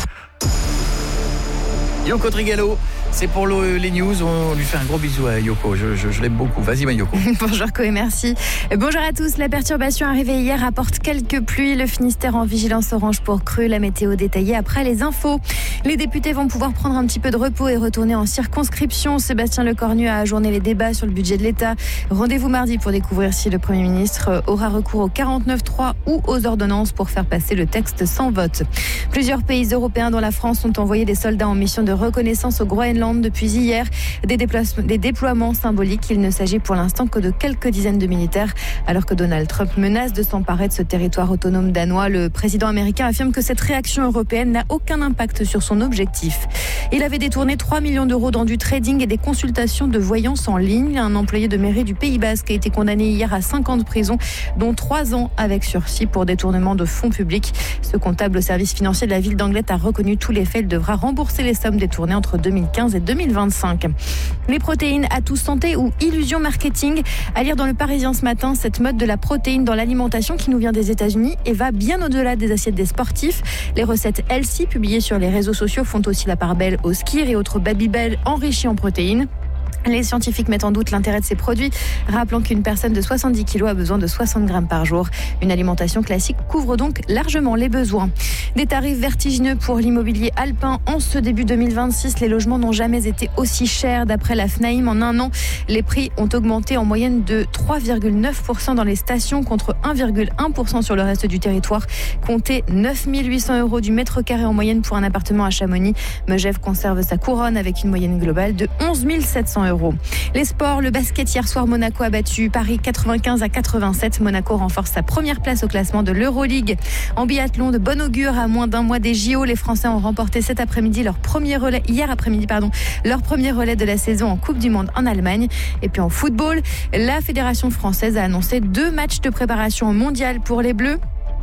Yoko Trigalo, c'est pour le- les news. On lui fait un gros bisou à Yoko. Je, je- je l'aime beaucoup. Vas-y, ma Yoko. Bonjour Koé, merci. Bonjour à tous. La perturbation arrivée hier apporte quelques pluies. Le Finistère en vigilance orange pour crue. La météo détaillée après les infos. Les députés vont pouvoir prendre un petit peu de repos et retourner en circonscription. Sébastien Lecornu a ajourné les débats sur le budget de l'État. Rendez-vous mardi pour découvrir si le Premier ministre aura recours au quarante-neuf trois ou aux ordonnances pour faire passer le texte sans vote. Plusieurs pays européens dont la France ont envoyé des soldats en mission de reconnaissance au Groenland depuis hier. Des, déplacements- des déploiements symboliques. Il ne s'agit pour l'instant que de quelques dizaines de militaires. Alors que Donald Trump menace de s'emparer de ce territoire autonome danois, le président américain affirme que cette réaction européenne n'a aucun impact sur son objectif. Il avait détourné trois millions d'euros dans du trading et des consultations de voyance en ligne. Un employé de mairie du Pays Basque a été condamné hier à cinq ans de prison, dont trois ans avec sursis pour détournement de fonds publics. Ce comptable au service financier de la ville d'Anglet a reconnu tous les faits. Il devra rembourser les sommes détournées entre deux mille quinze et deux mille vingt-cinq. Les protéines, atouts santé ou illusion marketing? À lire dans le Parisien ce matin, cette mode de la protéine dans l'alimentation qui nous vient des États-Unis et va bien au-delà des assiettes des sportifs. Les recettes Healthy publiées sur les réseaux sociaux font aussi la part belle aux skiers et autres Babybel enrichis en protéines. Les scientifiques mettent en doute l'intérêt de ces produits, rappelant qu'une personne de soixante-dix kilos a besoin de soixante grammes par jour. Une alimentation classique couvre donc largement les besoins. Des tarifs vertigineux pour l'immobilier alpin en ce début deux mille vingt-six. Les logements n'ont jamais été aussi chers. D'après la FNAIM, en un an, les prix ont augmenté en moyenne de trois virgule neuf pour cent dans les stations contre un virgule un pour cent sur le reste du territoire. Comptez neuf mille huit cents euros du mètre carré en moyenne pour un appartement à Chamonix. Megève conserve sa couronne avec une moyenne globale de onze mille sept cents euros. Les sports, le basket hier soir, Monaco a battu Paris quatre-vingt-quinze à quatre-vingt-sept. Monaco renforce sa première place au classement de l'Euroleague. En biathlon, de bon augure à moins d'un mois des J O, les Français ont remporté cet après-midi leur premier relais, hier après-midi pardon, leur premier relais de la saison en Coupe du Monde en Allemagne. Et puis en football, la Fédération française a annoncé deux matchs de préparation au mondial pour les Bleus.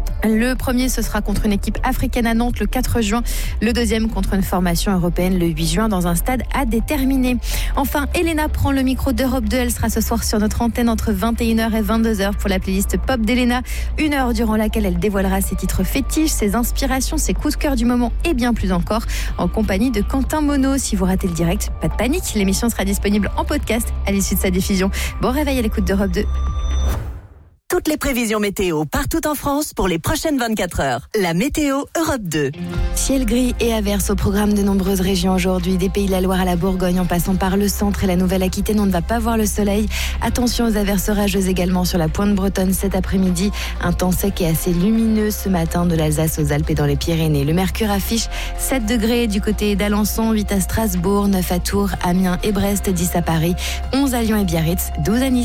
Le premier, ce sera contre une équipe africaine à Nantes le quatre juin. Le deuxième, contre une formation européenne le huit juin dans un stade à déterminer. Enfin, Elena prend le micro d'Europe deux. Elle sera ce soir sur notre antenne entre vingt et une heures et vingt-deux heures pour la playlist pop d'Elena. Une heure durant laquelle elle dévoilera ses titres fétiches, ses inspirations, ses coups de cœur du moment et bien plus encore, en compagnie de Quentin Monod. Si vous ratez le direct, pas de panique. L'émission sera disponible en podcast à l'issue de sa diffusion. Bon réveil à l'écoute d'Europe deux. Toutes les prévisions météo partout en France pour les prochaines vingt-quatre heures. La météo Europe deux. Ciel gris et averse au programme de nombreuses régions aujourd'hui, des Pays de la Loire à la Bourgogne en passant par le centre et la Nouvelle-Aquitaine. On ne va pas voir le soleil. Attention aux averses orageuses également sur la pointe bretonne cet après-midi. Un temps sec et assez lumineux ce matin de l'Alsace aux Alpes et dans les Pyrénées. Le mercure affiche sept degrés du côté d'Alençon, huit à Strasbourg, neuf à Tours, Amiens et Brest, dix à Paris, onze à Lyon et Biarritz, douze à Nice.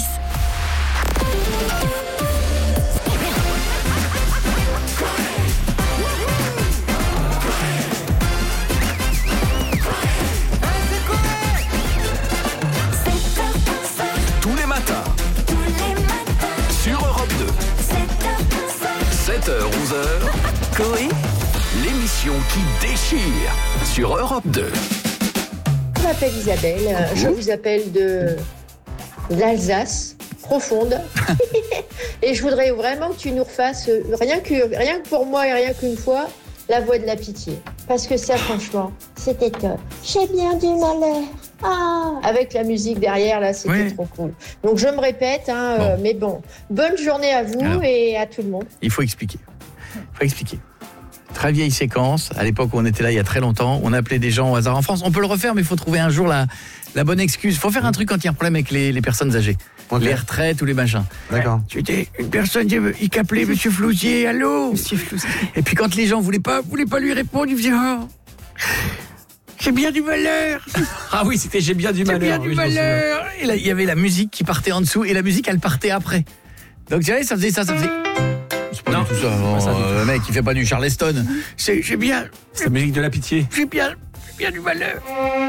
Tous les matins. Sur Europe deux. sept heures, onze heures. Coé. L'émission qui déchire. Sur Europe deux. Je m'appelle Isabelle, euh, je vous appelle de l'Alsace profonde et je voudrais vraiment que tu nous refasses, euh, rien que, rien que pour moi et rien qu'une fois, la voix de la pitié. Parce que ça, franchement, c'était top. J'ai bien du malheur. Ah, avec la musique derrière, là, c'était Oui. trop cool. Donc, je me répète, hein, euh, mais bon, bonne journée à vous Alors. et à tout le monde. Il faut expliquer. Il faut expliquer. Très vieille séquence. À l'époque où on était là il y a très longtemps, on appelait des gens au hasard en France. On peut le refaire, mais il faut trouver un jour la, la bonne excuse. Il faut faire un truc quand il y a un problème avec les, les personnes âgées. Okay. Les retraites ou les machins. D'accord. Tu étais une personne, il qu'appelait Monsieur Flousier, allô Monsieur Flousier. Et puis quand les gens voulaient pas, voulaient pas lui répondre, il faisait oh, j'ai bien du malheur. Ah oui, c'était j'ai bien du malheur. J'ai bien du oui, malheur. Et là, il y avait la musique qui partait en dessous et la musique, elle partait après. Donc, tu vois, ça faisait ça, ça faisait... C'est pas non, du tout ça. Non, ça euh, le mec, il fait pas du Charleston. C'est, j'ai bien... C'est la musique de la pitié. J'ai bien, j'ai bien du malheur.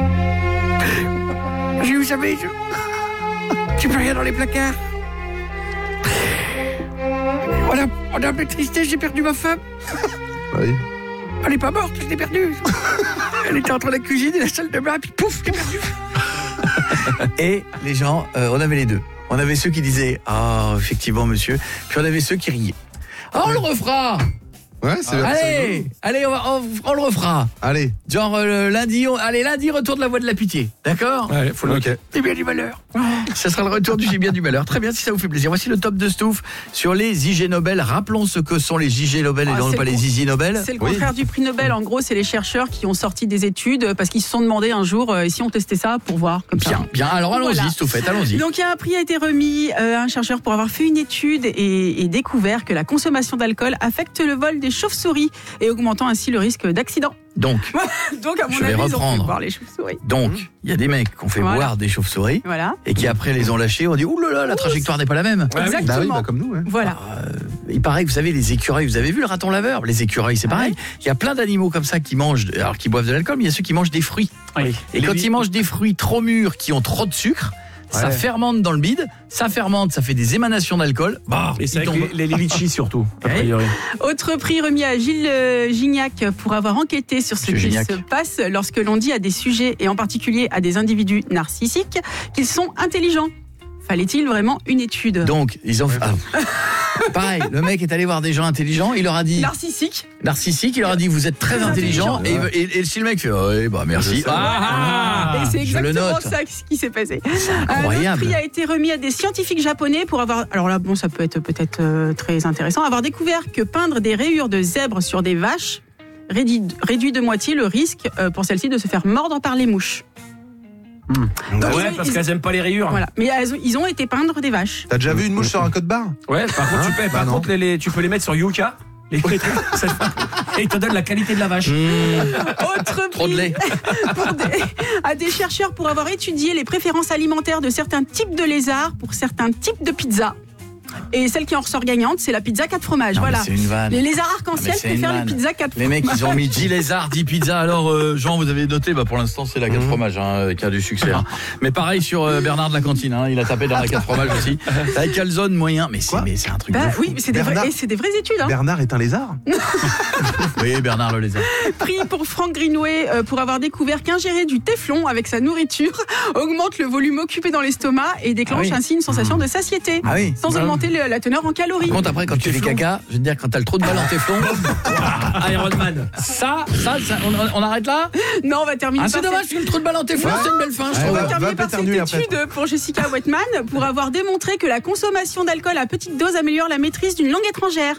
J'ai, vous savez, je... j'ai plus rien dans les placards. On a, on a un peu de tristesse, j'ai perdu ma femme. Oui. Elle est pas morte, je l'ai perdue. Elle était entre la cuisine et la salle de bain, puis pouf, je l'ai perdue. Et les gens, euh, on avait les deux. On avait ceux qui disaient « Ah, effectivement, monsieur », puis on avait ceux qui riaient. Ah, on le refera. Ouais, c'est bien. Allez, allez, on, va, on, on le refera. Allez. Genre euh, lundi, on, allez, lundi, retour de la voie de la pitié. D'accord ? Allez, faut le Ok. C'est bien du malheur. Ça sera le retour du J'ai bien du malheur. Très bien, si ça vous fait plaisir. Voici le top de Stouff sur les I G Nobel. Rappelons ce que sont les J G Nobel et Ah, non c'est pas le les con- Zizi Nobel. C'est le Oui. contraire du prix Nobel. En gros, c'est les chercheurs qui ont sorti des études parce qu'ils se sont demandé un jour euh, si on testait ça pour voir. Comme Bien, ça. bien. Alors allons-y, Voilà. Stouffette, allons-y. Donc il y a un prix a été remis euh, à un chercheur pour avoir fait une étude et, et découvert que la consommation d'alcool affecte le vol des chauves-souris et augmentant ainsi le risque d'accident. Donc, Donc à mon Je vais avis, ils ont reprendre. fait boire les chauves-souris. donc, il y a des mecs qui ont fait Voilà. boire des chauves-souris Voilà. et qui après les ont lâchés. On dit ouh là là, la trajectoire n'est pas la même. Exactement. Bah oui, bah comme nous. Ouais. Voilà. Il paraît que vous savez les écureuils, vous avez vu le raton laveur ? Les écureuils, c'est pareil. Il y a plein d'animaux comme ça qui mangent, alors qui boivent de l'alcool, mais il y a ceux qui mangent des fruits. Oui. Et Les quand huit- ils mangent des fruits trop mûrs qui ont trop de sucre, ça Ouais. fermente dans le bide, ça fermente, ça fait des émanations d'alcool. Bah, Et c'est ils avec tombent. les, les litchis surtout, a Ouais. priori. Autre prix remis à Gilles euh, Gignac pour avoir enquêté sur ce Monsieur qui Gignac. se passe lorsque l'on dit à des sujets, et en particulier à des individus narcissiques, qu'ils sont intelligents. Fallait-il vraiment une étude ? Donc, ils ont fait... ah. Pareil, le mec est allé voir des gens intelligents, il leur a dit... Narcissique. Narcissique, il leur a dit vous êtes très, Très intelligent, intelligent. et, et, et si le mec fait ouais, bah merci. Ah, Et c'est je le exactement note. ça ce qui s'est passé. incroyable. Un autre prix a été remis à des scientifiques japonais pour avoir, alors là bon ça peut être peut-être euh, très intéressant, avoir découvert que peindre des rayures de zèbre sur des vaches réduit, réduit de moitié le risque euh, pour celles-ci de se faire mordre par les mouches. Donc, Ouais, ils- parce ils- qu'elles aiment pas les rayures. Voilà, mais elles ont- ils ont été peindre des vaches. T'as déjà vu une mouche sur un code barre? Ouais, par contre, Hein tu, peux, par Bah non. contre les, les- tu peux les mettre sur Yuka. Les, les trucs, ça- et ils te donnent la qualité de la vache. Autre Trop de lait. pour des- à des chercheurs pour avoir étudié les préférences alimentaires de certains types de lézards pour certains types de pizzas. Et celle qui en ressort gagnante, c'est la pizza quatre fromages. Non, mais Voilà. c'est une vanne. Les lézards Ah, arc-en-ciel mais c'est une préfèrent les vanne. pizzas quatre Les mecs, fromages. ils ont mis dix lézards, dix pizzas. Alors, euh, Jean, vous avez noté, bah, pour l'instant, c'est la quatre fromages hein, qui a du succès. Hein. Mais pareil sur euh, Bernard de la cantine, hein, il a tapé dans la quatre fromages aussi. La calzone moyen, mais c'est, mais c'est un truc Bah de fou. oui, mais c'est des, Bernard- vrais, et c'est des vraies études. Hein. Bernard est un lézard. Oui, Bernard le lézard. Prix pour Franck Greenway euh, pour avoir découvert qu'ingérer du téflon avec sa nourriture augmente le volume occupé dans l'estomac et déclenche Ah oui. ainsi une sensation de satiété, Ah oui. sans Ah. augmenter le- la teneur en calories. Par contre, après, quand tu fais caca, je veux te dire, quand t'as le trou de balle en téflon, Iron Man. ça, ça, ça on, on arrête là. Non, on va terminer Ah, c'est par dommage cette- que le trou de balle en téflon, Ouais. c'est une belle fin, je Ouais, trouve. On va va- terminer va par cette éternuer après. étude pour Jessica Wetman pour avoir démontré que la consommation d'alcool à petite dose améliore la maîtrise d'une langue étrangère.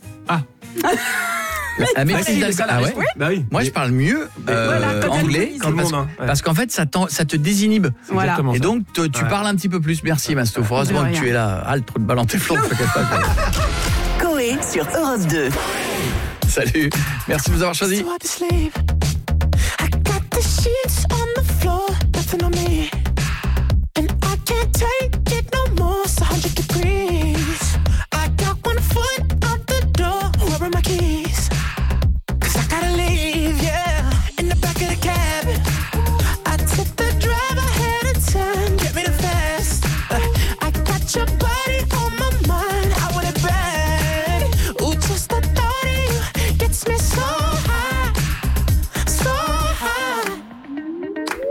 La, la maîtrise Bah, si, d'alcool. ça, Ah ouais. oui. Bah oui. Moi, je parle mieux euh, Voilà, quand elle anglais dit, quand- tout le parce, monde, hein. Ouais. parce qu'en fait, ça, t'en- ça te désinhibe. Voilà. Exactement Et ça. donc, te- tu Ouais. parles un petit peu plus. Merci, Mastouf. Heureusement De que rien. tu es là. Ah, le trou de balle en téflon, t'inquiète pas. Coé sur Europe deux. Salut. Merci de nous avoir choisis. I got the sheets on the floor, nothing on me. And I can't take it no more, it's one hundred degrees. I got one foot out the door, where are my keys? Cause I gotta leave, yeah, in the back of the cab. I took the drive, I had a turn, get me the fast. Uh, I got your body on my mind, I want it bad. Ooh, just the thought of you gets me so high. So high.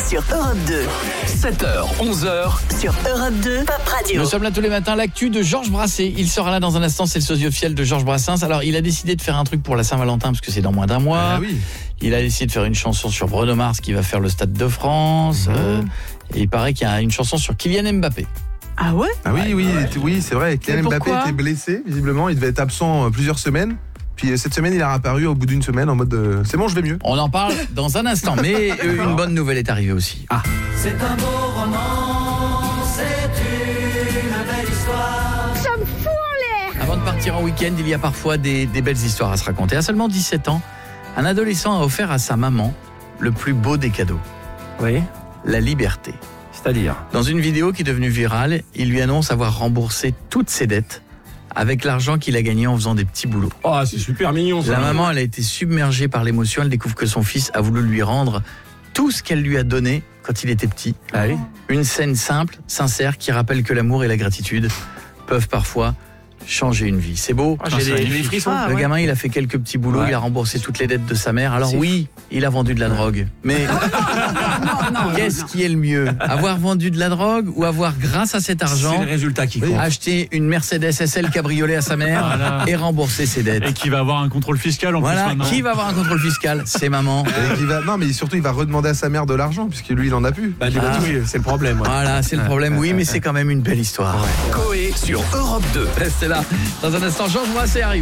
sur Europe deux. sept heures, onze heures. Sur Europe deux, Pop Radio. Nous sommes là tous les matins, l'actu de Georges Brassens. Il sera là dans un instant, c'est le sosie officiel de Georges Brassens. Alors, il a décidé de faire un truc pour la Saint-Valentin, parce que c'est dans moins d'un mois. Ah oui. Il a décidé de faire une chanson sur Bruno Mars, qui va faire le Stade de France. Mmh. Euh, et il paraît qu'il y a une chanson sur Kylian Mbappé. Ah ouais? Ah oui, oui, ouais. oui, c'est vrai. Kylian Mbappé était blessé, visiblement. Il devait être absent plusieurs semaines. Puis cette semaine, il a réapparu au bout d'une semaine en mode euh, c'est bon, je vais mieux. On en parle dans un instant, mais euh, une bonne nouvelle est arrivée aussi. Ah. C'est un beau roman, c'est une belle histoire. Ça me fout en l'air. Avant de partir en week-end, il y a parfois des, des belles histoires à se raconter. À seulement dix-sept ans, un adolescent a offert à sa maman le plus beau des cadeaux. Oui. La liberté. C'est-à-dire? Dans une vidéo qui est devenue virale, il lui annonce avoir remboursé toutes ses dettes avec l'argent qu'il a gagné en faisant des petits boulots. Oh, c'est super mignon ça. La maman, elle a été submergée par l'émotion. Elle découvre que son fils a voulu lui rendre tout ce qu'elle lui a donné quand il était petit. Ah oui. Une scène simple, sincère, qui rappelle que l'amour et la gratitude peuvent parfois changer une vie. C'est beau. Ah, j'ai des, des frissons. Ah, le ouais. gamin, il a fait quelques petits boulots, ouais. il a remboursé toutes les dettes de sa mère. Alors c'est oui, il a vendu de la drogue. Mais non, non, qu'est-ce non. qui est le mieux? Avoir vendu de la drogue ou avoir, grâce à cet argent, c'est le résultat qui compte. Acheté une Mercedes S L cabriolet à sa mère voilà. et rembourser ses dettes. Et qui va avoir un contrôle fiscal en voilà, plus maintenant. Qui va avoir un contrôle fiscal? C'est maman. Et qui va, non, mais surtout, il va redemander à sa mère de l'argent, puisque lui, il en a plus. Bah, ah. oui, c'est le problème. Ouais. Voilà, c'est le problème, oui, mais c'est quand même une belle histoire. Ouais. Coé sur Europe deux. Restez là. Dans un instant, Georges Brassens arrive.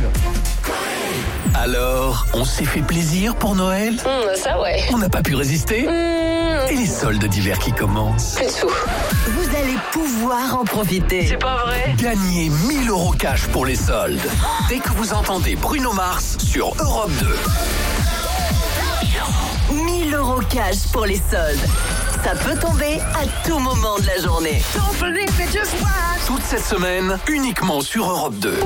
Alors, on s'est fait plaisir pour Noël? mmh, Ça ouais. On n'a pas pu résister mmh. Et les soldes d'hiver qui commencent? Plus de sous. Vous allez pouvoir en profiter. C'est pas vrai? Gagnez mille euros cash pour les soldes. Dès que vous entendez Bruno Mars sur Europe deux. mille euros cash pour les soldes. Ça peut tomber à tout moment de la journée. Toute cette semaine, uniquement sur Europe deux.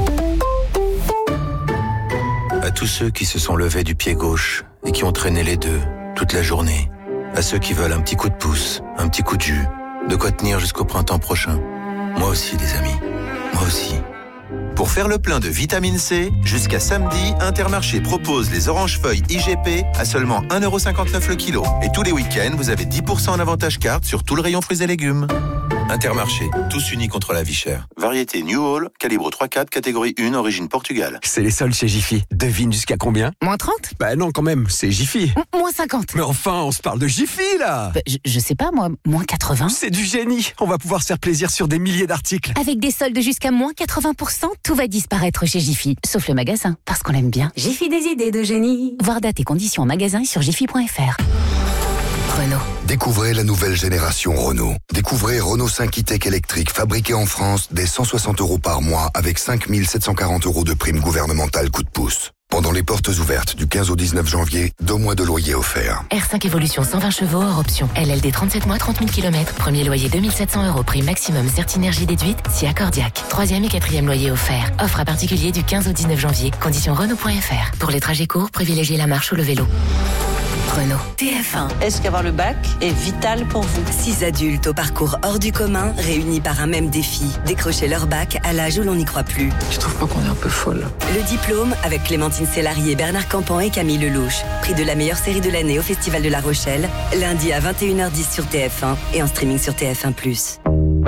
À tous ceux qui se sont levés du pied gauche et qui ont traîné les deux toute la journée. À ceux qui veulent un petit coup de pouce, un petit coup de jus, de quoi tenir jusqu'au printemps prochain. Moi aussi, les amis. Moi aussi. Pour faire le plein de vitamine C, jusqu'à samedi, Intermarché propose les oranges feuilles I G P à seulement un euro cinquante-neuf le kilo. Et tous les week-ends, vous avez dix pour cent en avantage carte sur tout le rayon fruits et légumes. Intermarché, tous unis contre la vie chère. Variété New Hall, calibre trois quatre, catégorie un, origine Portugal. C'est les soldes chez Jiffy. Devine jusqu'à combien? Moins trente? Bah non, quand même, c'est Jiffy. M- moins cinquante. Mais enfin, on se parle de Jiffy, là. Bah, je, je sais pas, moi, moins quatre-vingts. C'est du génie. On va pouvoir se faire plaisir sur des milliers d'articles. Avec des soldes jusqu'à moins quatre-vingts pour cent, tout va disparaître chez Jiffy. Sauf le magasin, parce qu'on l'aime bien. Jiffy des idées de génie. Voir date et conditions en magasin sur jiffy point f r. Renault. Découvrez la nouvelle génération Renault. Découvrez Renault cinq e-Tech électrique fabriqué en France dès cent soixante euros par mois avec cinq mille sept cent quarante euros de prime gouvernementale coup de pouce. Pendant les portes ouvertes du quinze au dix-neuf janvier, deux mois de loyer offerts. R cinq Evolution cent vingt chevaux hors option. L L D trente-sept mois, trente mille kilomètres. Premier loyer deux mille sept cents euros. Prime maximum Certinergie déduite si accordiaque. Troisième et quatrième loyer offert. Offre à particulier du quinze au dix-neuf janvier. Conditions Renault point f r. Pour les trajets courts, privilégiez la marche ou le vélo. Renault. T F un. Est-ce qu'avoir le bac est vital pour vous? Six adultes au parcours hors du commun, réunis par un même défi. Décrocher leur bac à l'âge où l'on n'y croit plus. Je trouve pas qu'on est un peu folle. Le diplôme avec Clémentine Célarié, Bernard Campan et Camille Lelouch. Prix de la meilleure série de l'année au Festival de La Rochelle. Lundi à vingt et une heures dix sur T F un et en streaming sur T F un plus.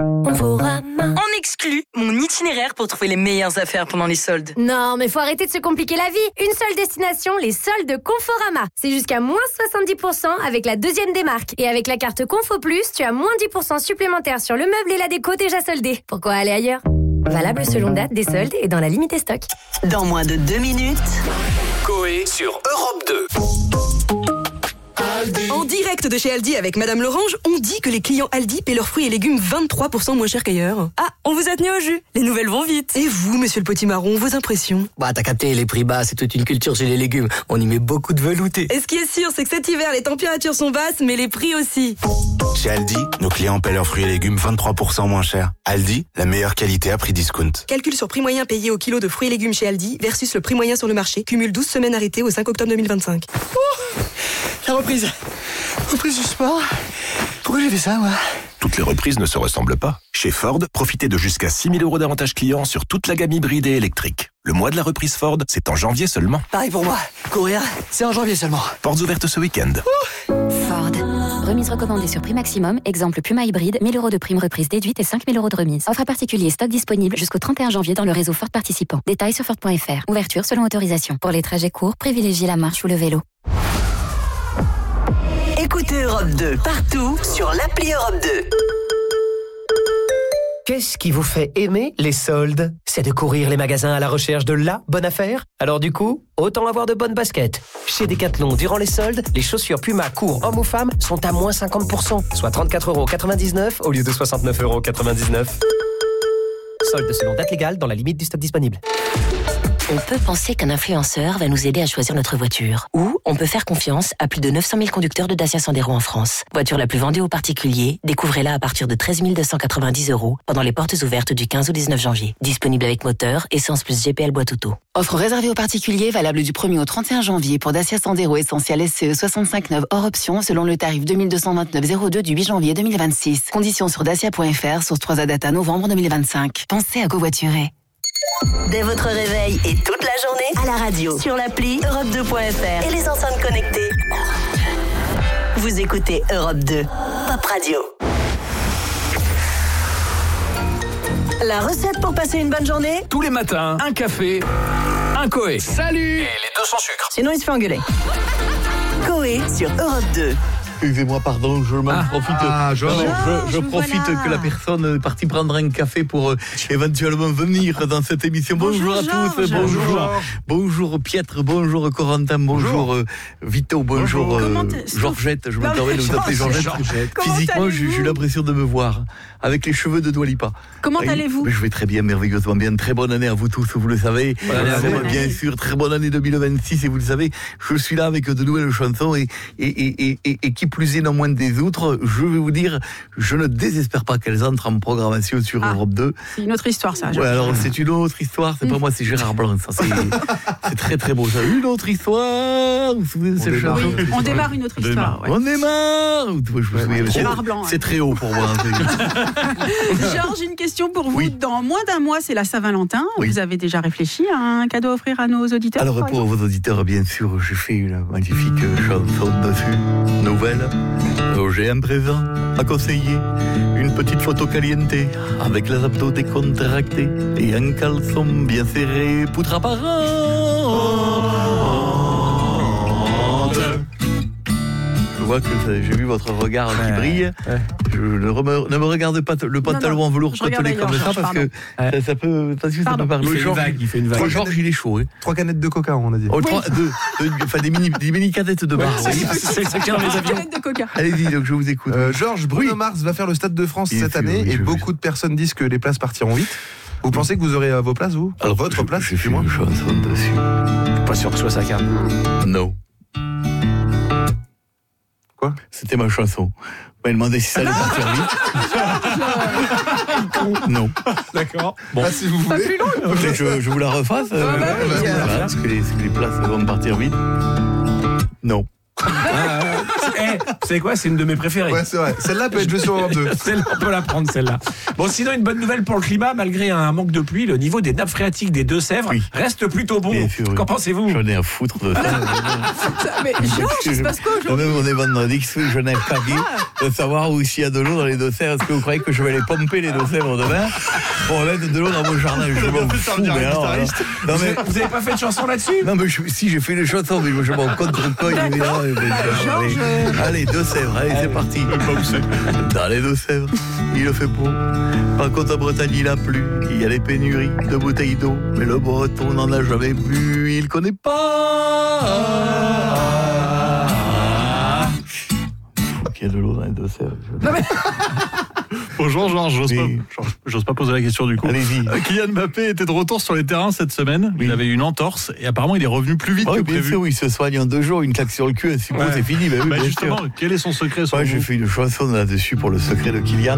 On exclut mon itinéraire pour trouver les meilleures affaires pendant les soldes. Non, mais faut arrêter de se compliquer la vie. Une seule destination, les soldes Conforama. C'est jusqu'à moins soixante-dix pour cent avec la deuxième des marques. Et avec la carte Confo Plus, tu as moins dix pour cent supplémentaire sur le meuble et la déco déjà soldés. Pourquoi aller ailleurs? Valable selon date des soldes et dans la limite des stocks. Dans moins de deux minutes. Coé sur Europe deux. En direct de chez Aldi avec Madame Lorange, on dit que les clients Aldi paient leurs fruits et légumes vingt-trois pour cent moins cher qu'ailleurs. Ah, on vous a tenu au jus. Les nouvelles vont vite. Et vous, monsieur le potimarron, vos impressions? Bah, t'as capté, les prix bas, c'est toute une culture chez les légumes. On y met beaucoup de velouté. Et ce qui est sûr, c'est que cet hiver, les températures sont basses, mais les prix aussi. Chez Aldi, nos clients paient leurs fruits et légumes vingt-trois pour cent moins cher. Aldi, la meilleure qualité à prix discount. Calcul sur prix moyen payé au kilo de fruits et légumes chez Aldi versus le prix moyen sur le marché. Cumule douze semaines arrêtées au cinq octobre deux mille vingt-cinq. Oh, la reprise. Reprise du sport. Pourquoi j'ai fait ça, moi? Toutes les reprises ne se ressemblent pas. Chez Ford, profitez de jusqu'à six mille euros d'avantages clients sur toute la gamme hybride et électrique. Le mois de la reprise Ford, c'est en janvier seulement. Pareil pour moi. Courir, c'est en janvier seulement. Portes ouvertes ce week-end. Ford. Remise recommandée sur prix maximum. Exemple Puma hybride, mille euros de prime reprise déduite et cinq mille euros de remise. Offre à particulier, stock disponible jusqu'au trente et un janvier dans le réseau Ford participant. Détails sur Ford point F R. Ouverture selon autorisation. Pour les trajets courts, privilégiez la marche ou le vélo. Écoutez Europe deux partout sur l'appli Europe deux. Qu'est-ce qui vous fait aimer les soldes? C'est de courir les magasins à la recherche de la bonne affaire? Alors du coup, autant avoir de bonnes baskets. Chez Decathlon, durant les soldes, les chaussures Puma court hommes ou femmes sont à moins cinquante pour cent, soit trente-quatre euros quatre-vingt-dix-neuf au lieu de soixante-neuf euros quatre-vingt-dix-neuf. Soldes selon date légale dans la limite du stock disponible. On peut penser qu'un influenceur va nous aider à choisir notre voiture. Ou on peut faire confiance à plus de neuf cent mille conducteurs de Dacia Sandero en France. Voiture la plus vendue aux particuliers, découvrez-la à partir de treize mille deux cent quatre-vingt-dix euros pendant les portes ouvertes du quinze au dix-neuf janvier. Disponible avec moteur, essence plus G P L boîte auto. Offre réservée aux particuliers, valable du premier au trente et un janvier pour Dacia Sandero Essentiel S C E soixante-cinq neuf hors option selon le tarif deux mille deux cent vingt-neuf euros deux du huit janvier deux mille vingt-six. Conditions sur dacia point F R, source trois à data novembre deux mille vingt-cinq. Pensez à covoiturer. Dès votre réveil et toute la journée, à la radio, sur l'appli Europe deux point F R et les enceintes connectées. Vous écoutez Europe deux, Pop Radio. La recette pour passer une bonne journée? Tous les matins, un café, un Coé. Salut! Et les deux sans sucre. Sinon, il se fait engueuler. Coé sur Europe deux. Excusez-moi, pardon, je m'en Ah, profite. ah, Georges. Non, je, je Georges, profite voilà. que la personne est partie prendre un café pour euh, éventuellement venir dans cette émission. Bonjour, Bonjour, à tous, Georges. bonjour, Bonjour. bonjour Pietre, bonjour Corentin, bonjour, euh, Vito, bonjour, Bonjour. euh, Comment t'es- Georgette, je me Non, permets de vous appeler Georges. Georgette. Georgette. Comment Physiquement, j'ai allez-vous j'ai eu l'impression de me voir avec les cheveux de Dua Lipa. Comment Oui, allez-vous? mais Je vais très bien, merveilleusement bien. Très bonne année à vous tous, vous le savez. Bonne année à C'est vous. moi, bien sûr, très bonne année deux mille vingt-six. Et vous le savez, je suis là avec de nouvelles chansons. Et, et, et, et, et, et qui plus est, non moins des autres, je vais vous dire, je ne désespère pas qu'elles entrent en programmation sur Ah. Europe deux. C'est une autre histoire, ça. Ouais, alors c'est une autre histoire. C'est pas moi, c'est Gérard Blanc. Ça, c'est, c'est très très beau. Ça. Une autre histoire. Vous vous souvenez de On cette démarre. chanson? Oui, on démarre une autre histoire. ouais. On démarre. Je me souviens, Gérard c'est- Blanc, ouais. C'est très haut pour moi. Georges, une question pour vous. Oui. Dans moins d'un mois, c'est la Saint-Valentin. Oui. Vous avez déjà réfléchi à un cadeau à offrir à nos auditeurs? Alors par pour exemple vos auditeurs, bien sûr, j'ai fait une magnifique chanson dessus, nouvelle. Alors, j'ai un présent à conseiller, une petite photo caliente avec les abdos décontractés et un caleçon bien serré, poutre apparente. Je vois que ça- j'ai vu votre regard qui brille. Je ne, remeur- ne me regarde pas t- le pantalon non, en velours je regarde côtelé comme ailleurs, ça Georges, parce que ça, ça peut, parce que ça Pardon. peut parler. Il fait une Georges, vague, il fait une vague. Georges, Georges, il est chaud. Hein. Trois canettes de coca, on a dit. Oh, trois- deux, deux, enfin des mini, des mini cadettes de bar. Ouais, oui. c'est- c'est dans les avions. Canette de coca. Allez-y, donc je vous écoute. Euh, Georges, Bruno Mars va faire le Stade de France Il cette fait, année oui, et je- beaucoup de personnes disent que les places partiront vite. Vous pensez que vous aurez euh, vos places, vous Alors, votre je- place, j'ai fait une chanson dessus. Je suis pas sûr que ce soit sa carte. Non. Quoi? C'était ma chanson. Vous m'avez demandé si ça allait partir vite. Non. D'accord. Bon. Ah, si vous Pas voulez. plus long. Je, je, je vous la refasse. euh, Ah bah oui, voilà, tiens. voilà, parce que les, les places vont partir vite. Non. Eh, vous savez quoi, c'est une de mes préférées. Ouais, c'est vrai. Celle-là peut être jouée sur Europe deux. Celle-là, on peut la prendre, celle-là. Bon, sinon, une bonne nouvelle pour le climat, malgré un manque de pluie, le niveau des nappes phréatiques des Deux-Sèvres Oui. reste plutôt bon. Bien sûr, oui. Qu'en pensez-vous? J'en ai à foutre de ça. Mais Georges, il se passe quoi Quand aujourd'hui? même, on est vendredi, que je n'ai pas dit de savoir où s'il y a de l'eau dans les Deux-Sèvres. Est-ce que vous croyez que je vais les pomper, les Deux-Sèvres, demain, pour mettre de l'eau dans mon jardin? Je m'en fous, mais alors, alors. Non, mais, Vous n'avez pas fait de chanson là-dessus? non, mais je- si, j'ai fait les chansons, mais je m'en contre-cogne. D'accord. évidemment. Bah, Allez, Georges, euh, allez, Deux-Sèvres, allez, c'est parti. Dans les Deux-Sèvres, il fait beau. Par contre, en Bretagne, il a plu. Il y a les pénuries de bouteilles d'eau. Mais le breton n'en a jamais bu. Il connaît pas. Faut qu'il y ait de l'eau dans les Deux-Sèvres. Bonjour Georges, j'ose Oui. pas, j'ose pas poser la question du coup. Allez-y. Euh, Kylian Mbappé était de retour sur les terrains cette semaine. Oui. Il avait eu une entorse et apparemment il est revenu plus vite Oui, que bien prévu. sûr, oui, il se soigne en deux jours, une claque sur le cul, un six mois, Ouais. c'est fini. Ben oui, Bah, bien justement, sûr. quel est son secret selon Moi, j'ai vous fait une chanson là-dessus pour le secret de Kylian.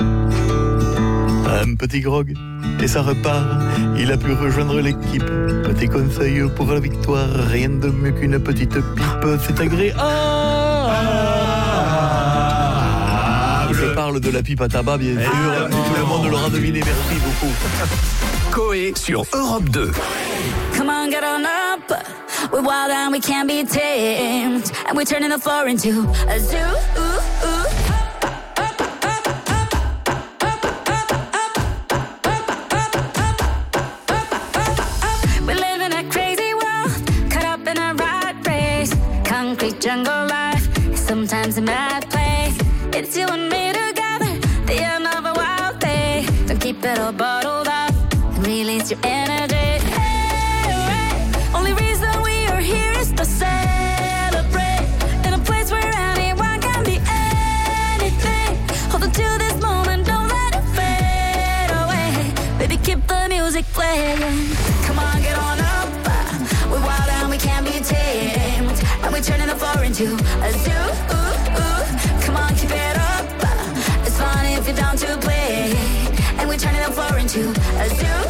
Un petit grog, et ça repart. Il a pu rejoindre l'équipe. Petit conseil pour la victoire. Rien de mieux qu'une petite pipe. C'est agréable. Je parle de la pipe à tabac, bien sûr. Tout le monde l'aura deviné. Merci beaucoup. Coé sur Europe deux. Come on, get on up. We're wild and we can't be tamed. And we're turning the floor into a zoo. Ooh, ooh. jungle life. Sometimes a mad place. It's you and me together, the end of a wild day. Don't keep it all bottled up and release your energy. Hey, hey. Only reason we are here is to celebrate in a place where anyone can be anything. Hold on to this moment, don't let it fade away. Baby, keep the music playing. Come on, get on up. We're wild and we can't be tamed, and we're turning the floor into a zoo. Come on, keep it up. It's fun if you're down to play, and we're turning the floor into a zoo.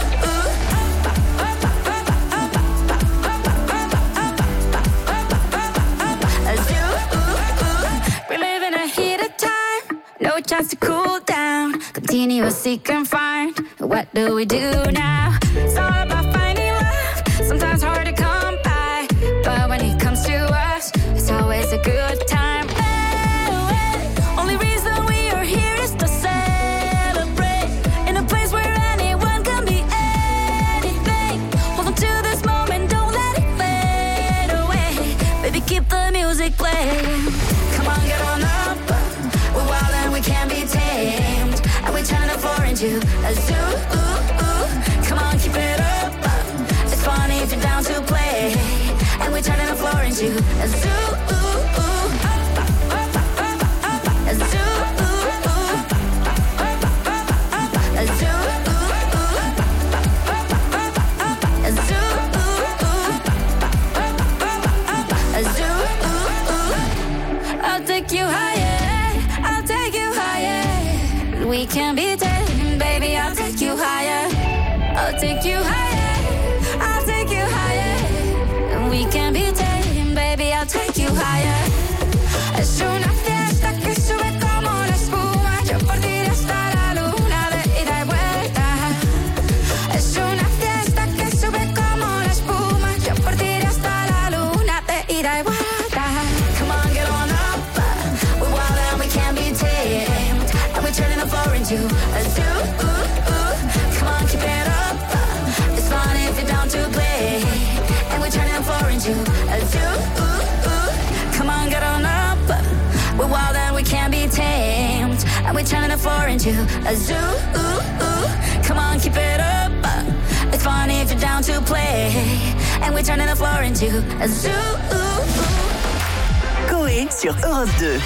A zoo. We live in a heat of time, no chance to cool down. Continue to seek and find. What do we do now? It's all about finding love. Sometimes hard to come by, but when it comes to us, it's always a good time. Hey, hey. Only reason we are here is to celebrate in a place where anyone can be anything. Hold on to this moment, don't let it fade away. Baby, keep the music playing. Come on, get on up. We're wild and we can't be tamed, and we're turning the floor into a zoo. Come on, keep it up. It's funny if you're down to play, and we're turning the floor into a zoo. A zoo. A zoo. A zoo. A zoo. I'll take you higher. I'll take you higher. We can be taken, baby. I'll take you higher. I'll take you higher. I'll take you higher. We can be taken, baby. I'll take you higher. Es una fiesta que sube como la espuma. Yo por ti hasta la luna de ida y vuelta. Es una fiesta que sube como la espuma. Yo por ti hasta la luna de ida y vuelta. Come on, get on up. We're wild and we can't be tamed, and we're turning the floor into a zoo. Come on, keep it up. It's fun if you're down to play, and we're turning the floor into a zoo. Come on, get on up. We're wild and we can't be tamed, and we're turning the floor into a zoo. Come on, keep it up. It's fun if you're down to play, and we're turning the floor into a zoo. Coé sur Europe deux.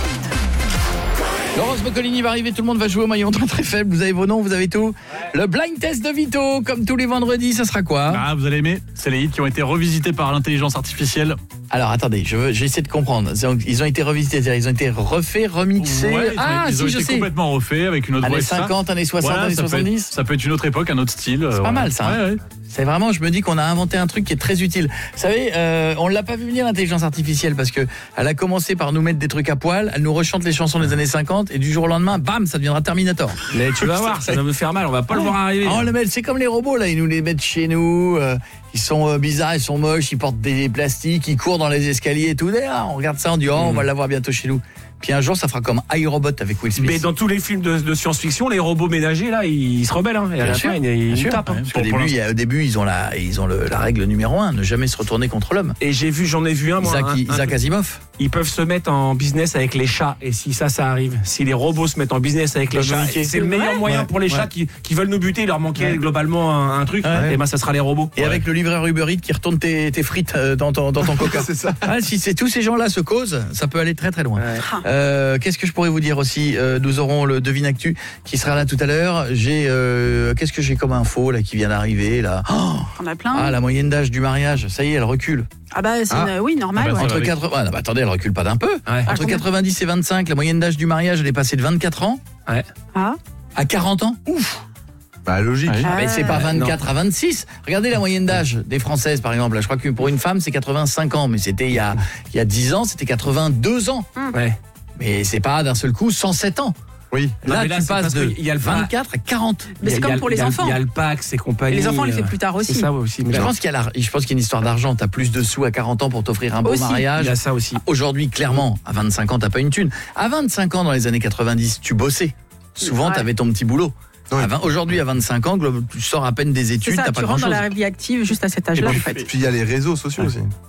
Laurence Boccolini va arriver, tout le monde va jouer au maillon très très faible. Vous avez vos noms, vous avez tout. Le blind test de Vito, comme tous les vendredis, ça sera quoi? Ah, vous allez aimer, c'est les hits qui ont été revisités par l'intelligence artificielle. Alors attendez, je veux, j'essaie de comprendre. Ils ont été revisités, c'est-à-dire ils ont été refaits, remixés. Ouais, ils ont, ah, ils si ont je été sais. complètement refaits avec une autre voix. Années et ça. cinquante, années soixante, Voilà, années ça peut être- soixante-dix. Ça peut être une autre époque, un autre style. C'est euh, pas voilà. mal ça. hein. Ouais, ouais. C'est vraiment, je me dis qu'on a inventé un truc qui est très utile. Vous savez, euh, on l'a pas vu venir l'intelligence artificielle parce que elle a commencé par nous mettre des trucs à poil, elle nous rechante les chansons des années cinquante et du jour au lendemain, bam, ça deviendra Terminator. Mais tu vas voir, ça va me faire mal, on va pas le voir arriver. Oh, le mec, c'est comme les robots là, ils nous les mettent chez nous, euh, ils sont euh, bizarres, ils sont moches, ils portent des plastiques, ils courent dans les escaliers et tout. D'ailleurs, on regarde ça, on dit oh, on va l'avoir bientôt chez nous. Puis un jour, ça fera comme iRobot avec Will Smith. Mais dans tous les films de, de science-fiction, les robots ménagers là, ils, ils se rebellent hein, et à la fin, ils, ils bien sûr. tapent. hein. Parce qu'au début, il y a- au début, ils ont la, ils ont le- la règle numéro un, ne jamais se retourner contre l'homme. Et j'ai vu, j'en ai vu un moi. Isaac, un- un- Isaac Asimov. Ils peuvent se mettre en business avec les chats. Et si ça, ça arrive, si les robots se mettent en business avec les Peuvent chats, nous niquer. c'est le meilleur Ouais. moyen Ouais. pour les Ouais. chats qui, qui veulent nous buter. Il leur manquait Ouais. globalement un, un truc. Ouais. Et ben, ça sera les robots. Et avec le livreur Uber Eats qui retourne tes, tes frites euh, dans ton, dans ton coca. C'est ça. Ah, si c'est tous ces gens-là se causent, ça peut aller très très loin. Euh, Qu'est-ce que je pourrais vous dire aussi? Euh, Nous aurons le Devine Actu qui sera là tout à l'heure. J'ai euh, qu'est-ce que j'ai comme info là qui vient d'arriver là? Oh On a plein. ah, la moyenne d'âge du mariage, ça y est, elle recule. Ah bah c'est Ah. une- oui, normal. Ah bah, ouais. entre quatre... ah, non, bah, attendez, elle recule pas d'un peu. Ouais. Entre Ah, combien quatre-vingt-dix et vingt-cinq, la moyenne d'âge du mariage, elle est passée de vingt-quatre ans Ouais. Ah. à quarante ans. Ouf. Bah logique. Ah, mais c'est pas Euh, vingt-quatre à vingt-six. Regardez la moyenne d'âge des Françaises, par exemple. Là, je crois que pour une femme, c'est quatre-vingt-cinq ans. Mais c'était il y a, il y a dix ans, c'était quatre-vingt-deux ans. Ouais. Mais c'est pas d'un seul coup cent sept ans. Oui. Non, Là, mais là, tu c'est passes parce de qu'il y a le vingt-quatre à quarante. Mais c'est Il y a- comme il y a- pour les il y a- enfants. Il y a le Pax et compagnie. Et les enfants, on les fait euh, plus tard aussi. C'est ça aussi. mais Je là, pense qu'il y a la- je pense qu'il y a une histoire d'argent. T'as plus de sous à quarante ans pour t'offrir un beau Aussi. mariage. Il y a ça aussi. Aujourd'hui, clairement, à vingt-cinq ans, t'as pas une thune. À vingt-cinq ans, dans les années quatre-vingt-dix, tu bossais. Souvent, Ouais. t'avais ton petit boulot. Ouais. À vingt Aujourd'hui, à vingt-cinq ans, glo- tu sors à peine des C'est études, ça, t'as tu pas rentres grand-chose. dans la vie active juste à cet âge-là en fait. Puis il y a les réseaux sociaux aussi.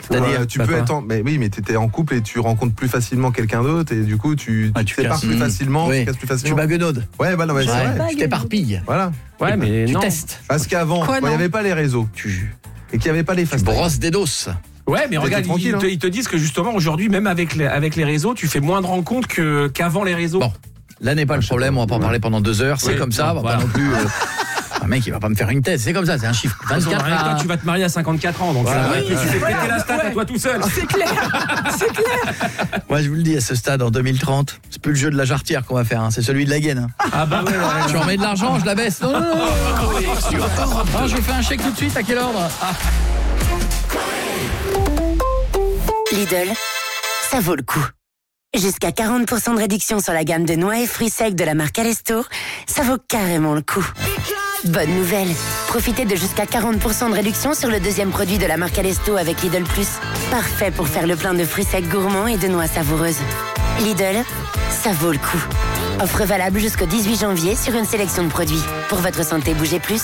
C'est-à-dire, Ouais, tu bah peux quoi être en... mais oui, mais t'étais en couple et tu rencontres plus facilement quelqu'un d'autre et du coup tu, tu, tu te sépares casses. plus facilement, Oui. tu casses plus Tu facilement. baguenaudes. Ouais, bah non, mais c'est Ouais, vrai. tu t'éparpilles. Voilà. Ouais, mais tu non. testes. Parce qu'avant, Quoi, quand il n'y non avait pas les réseaux Tu, et qu'il n'y avait pas les tu fast brosses des dos. Ouais, mais T'étais regarde, tranquille, ils, te, hein. ils te disent que justement aujourd'hui, même avec les, avec les réseaux, tu fais moins de rencontres que, qu'avant les réseaux. Bon, là n'est pas le problème, on va pas en parler pendant deux heures, c'est Oui, comme ça, on va voilà. pas non plus... euh, un mec, il va pas me faire une thèse, c'est comme ça, c'est un chiffre. vingt-quatre Avec toi, à... tu vas te marier à cinquante-quatre ans, donc Voilà, c'est vrai oui, que tu fais voilà. péter la stat à toi tout seul. C'est clair, c'est clair. Moi, je vous le dis, à ce stade, en deux mille trente, c'est plus le jeu de la jarretière qu'on va faire, hein, c'est celui de la gaine. Hein. Ah bah ouais, ouais, ouais. Tu remets de l'argent, je la baisse. Non, non, non, non. Non, je vous fais un chèque tout de suite, à quel ordre? Ah. Lidl, ça vaut le coup. Jusqu'à quarante pour cent de réduction sur la gamme de noix et fruits secs de la marque Alesto, ça vaut carrément le coup. Bonne nouvelle, profitez de jusqu'à quarante pour cent de réduction sur le deuxième produit de la marque Alesto avec Lidl Plus. Parfait pour faire le plein de fruits secs gourmands et de noix savoureuses. Lidl, ça vaut le coup. Offre valable jusqu'au dix-huit janvier sur une sélection de produits. Pour votre santé, bougez plus.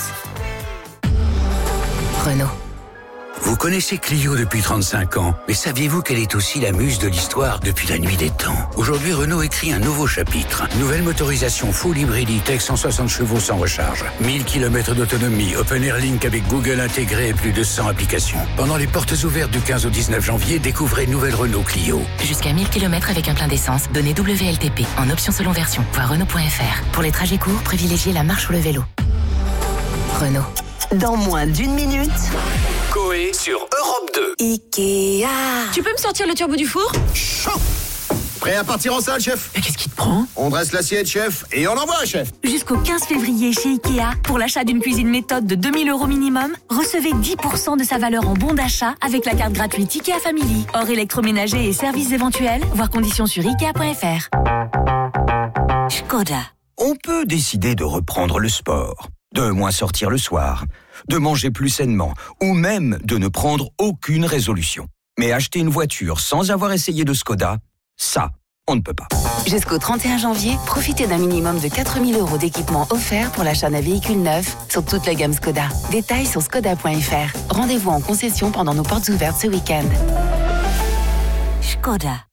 Renault. Vous connaissez Clio depuis trente-cinq ans, mais saviez-vous qu'elle est aussi la muse de l'histoire depuis la nuit des temps? Aujourd'hui, Renault écrit un nouveau chapitre. Nouvelle motorisation full hybride E-Tech cent soixante chevaux sans recharge. mille kilomètres d'autonomie, Open Air Link avec Google intégré et plus de cent applications. Pendant les portes ouvertes du quinze au dix-neuf janvier, découvrez nouvelle Renault Clio. Jusqu'à mille kilomètres avec un plein d'essence. Donnez W L T P en option selon version. Voir Renault point F R. Pour les trajets courts, privilégiez la marche ou le vélo. Renault. Dans moins d'une minute, Coé sur Europe deux. Ikea. Tu peux me sortir le turbo du four? Prêt à partir en salle, chef? Mais qu'est-ce qui te prend? On dresse l'assiette, chef, et on envoie, chef. Jusqu'au quinze février chez Ikea, pour l'achat d'une cuisine méthode de deux mille euros minimum, recevez dix pour cent de sa valeur en bon d'achat avec la carte gratuite Ikea Family. Hors électroménager et services éventuels, voir conditions sur Ikea point F R. Škoda. On peut décider de reprendre le sport, de moins sortir le soir, de manger plus sainement, ou même de ne prendre aucune résolution. Mais acheter une voiture sans avoir essayé de Škoda, ça, on ne peut pas. Jusqu'au trente et un janvier, profitez d'un minimum de quatre mille euros d'équipement offert pour l'achat d'un véhicule neuf sur toute la gamme Škoda. Détails sur Škoda point F R. Rendez-vous en concession pendant nos portes ouvertes ce week-end. Škoda.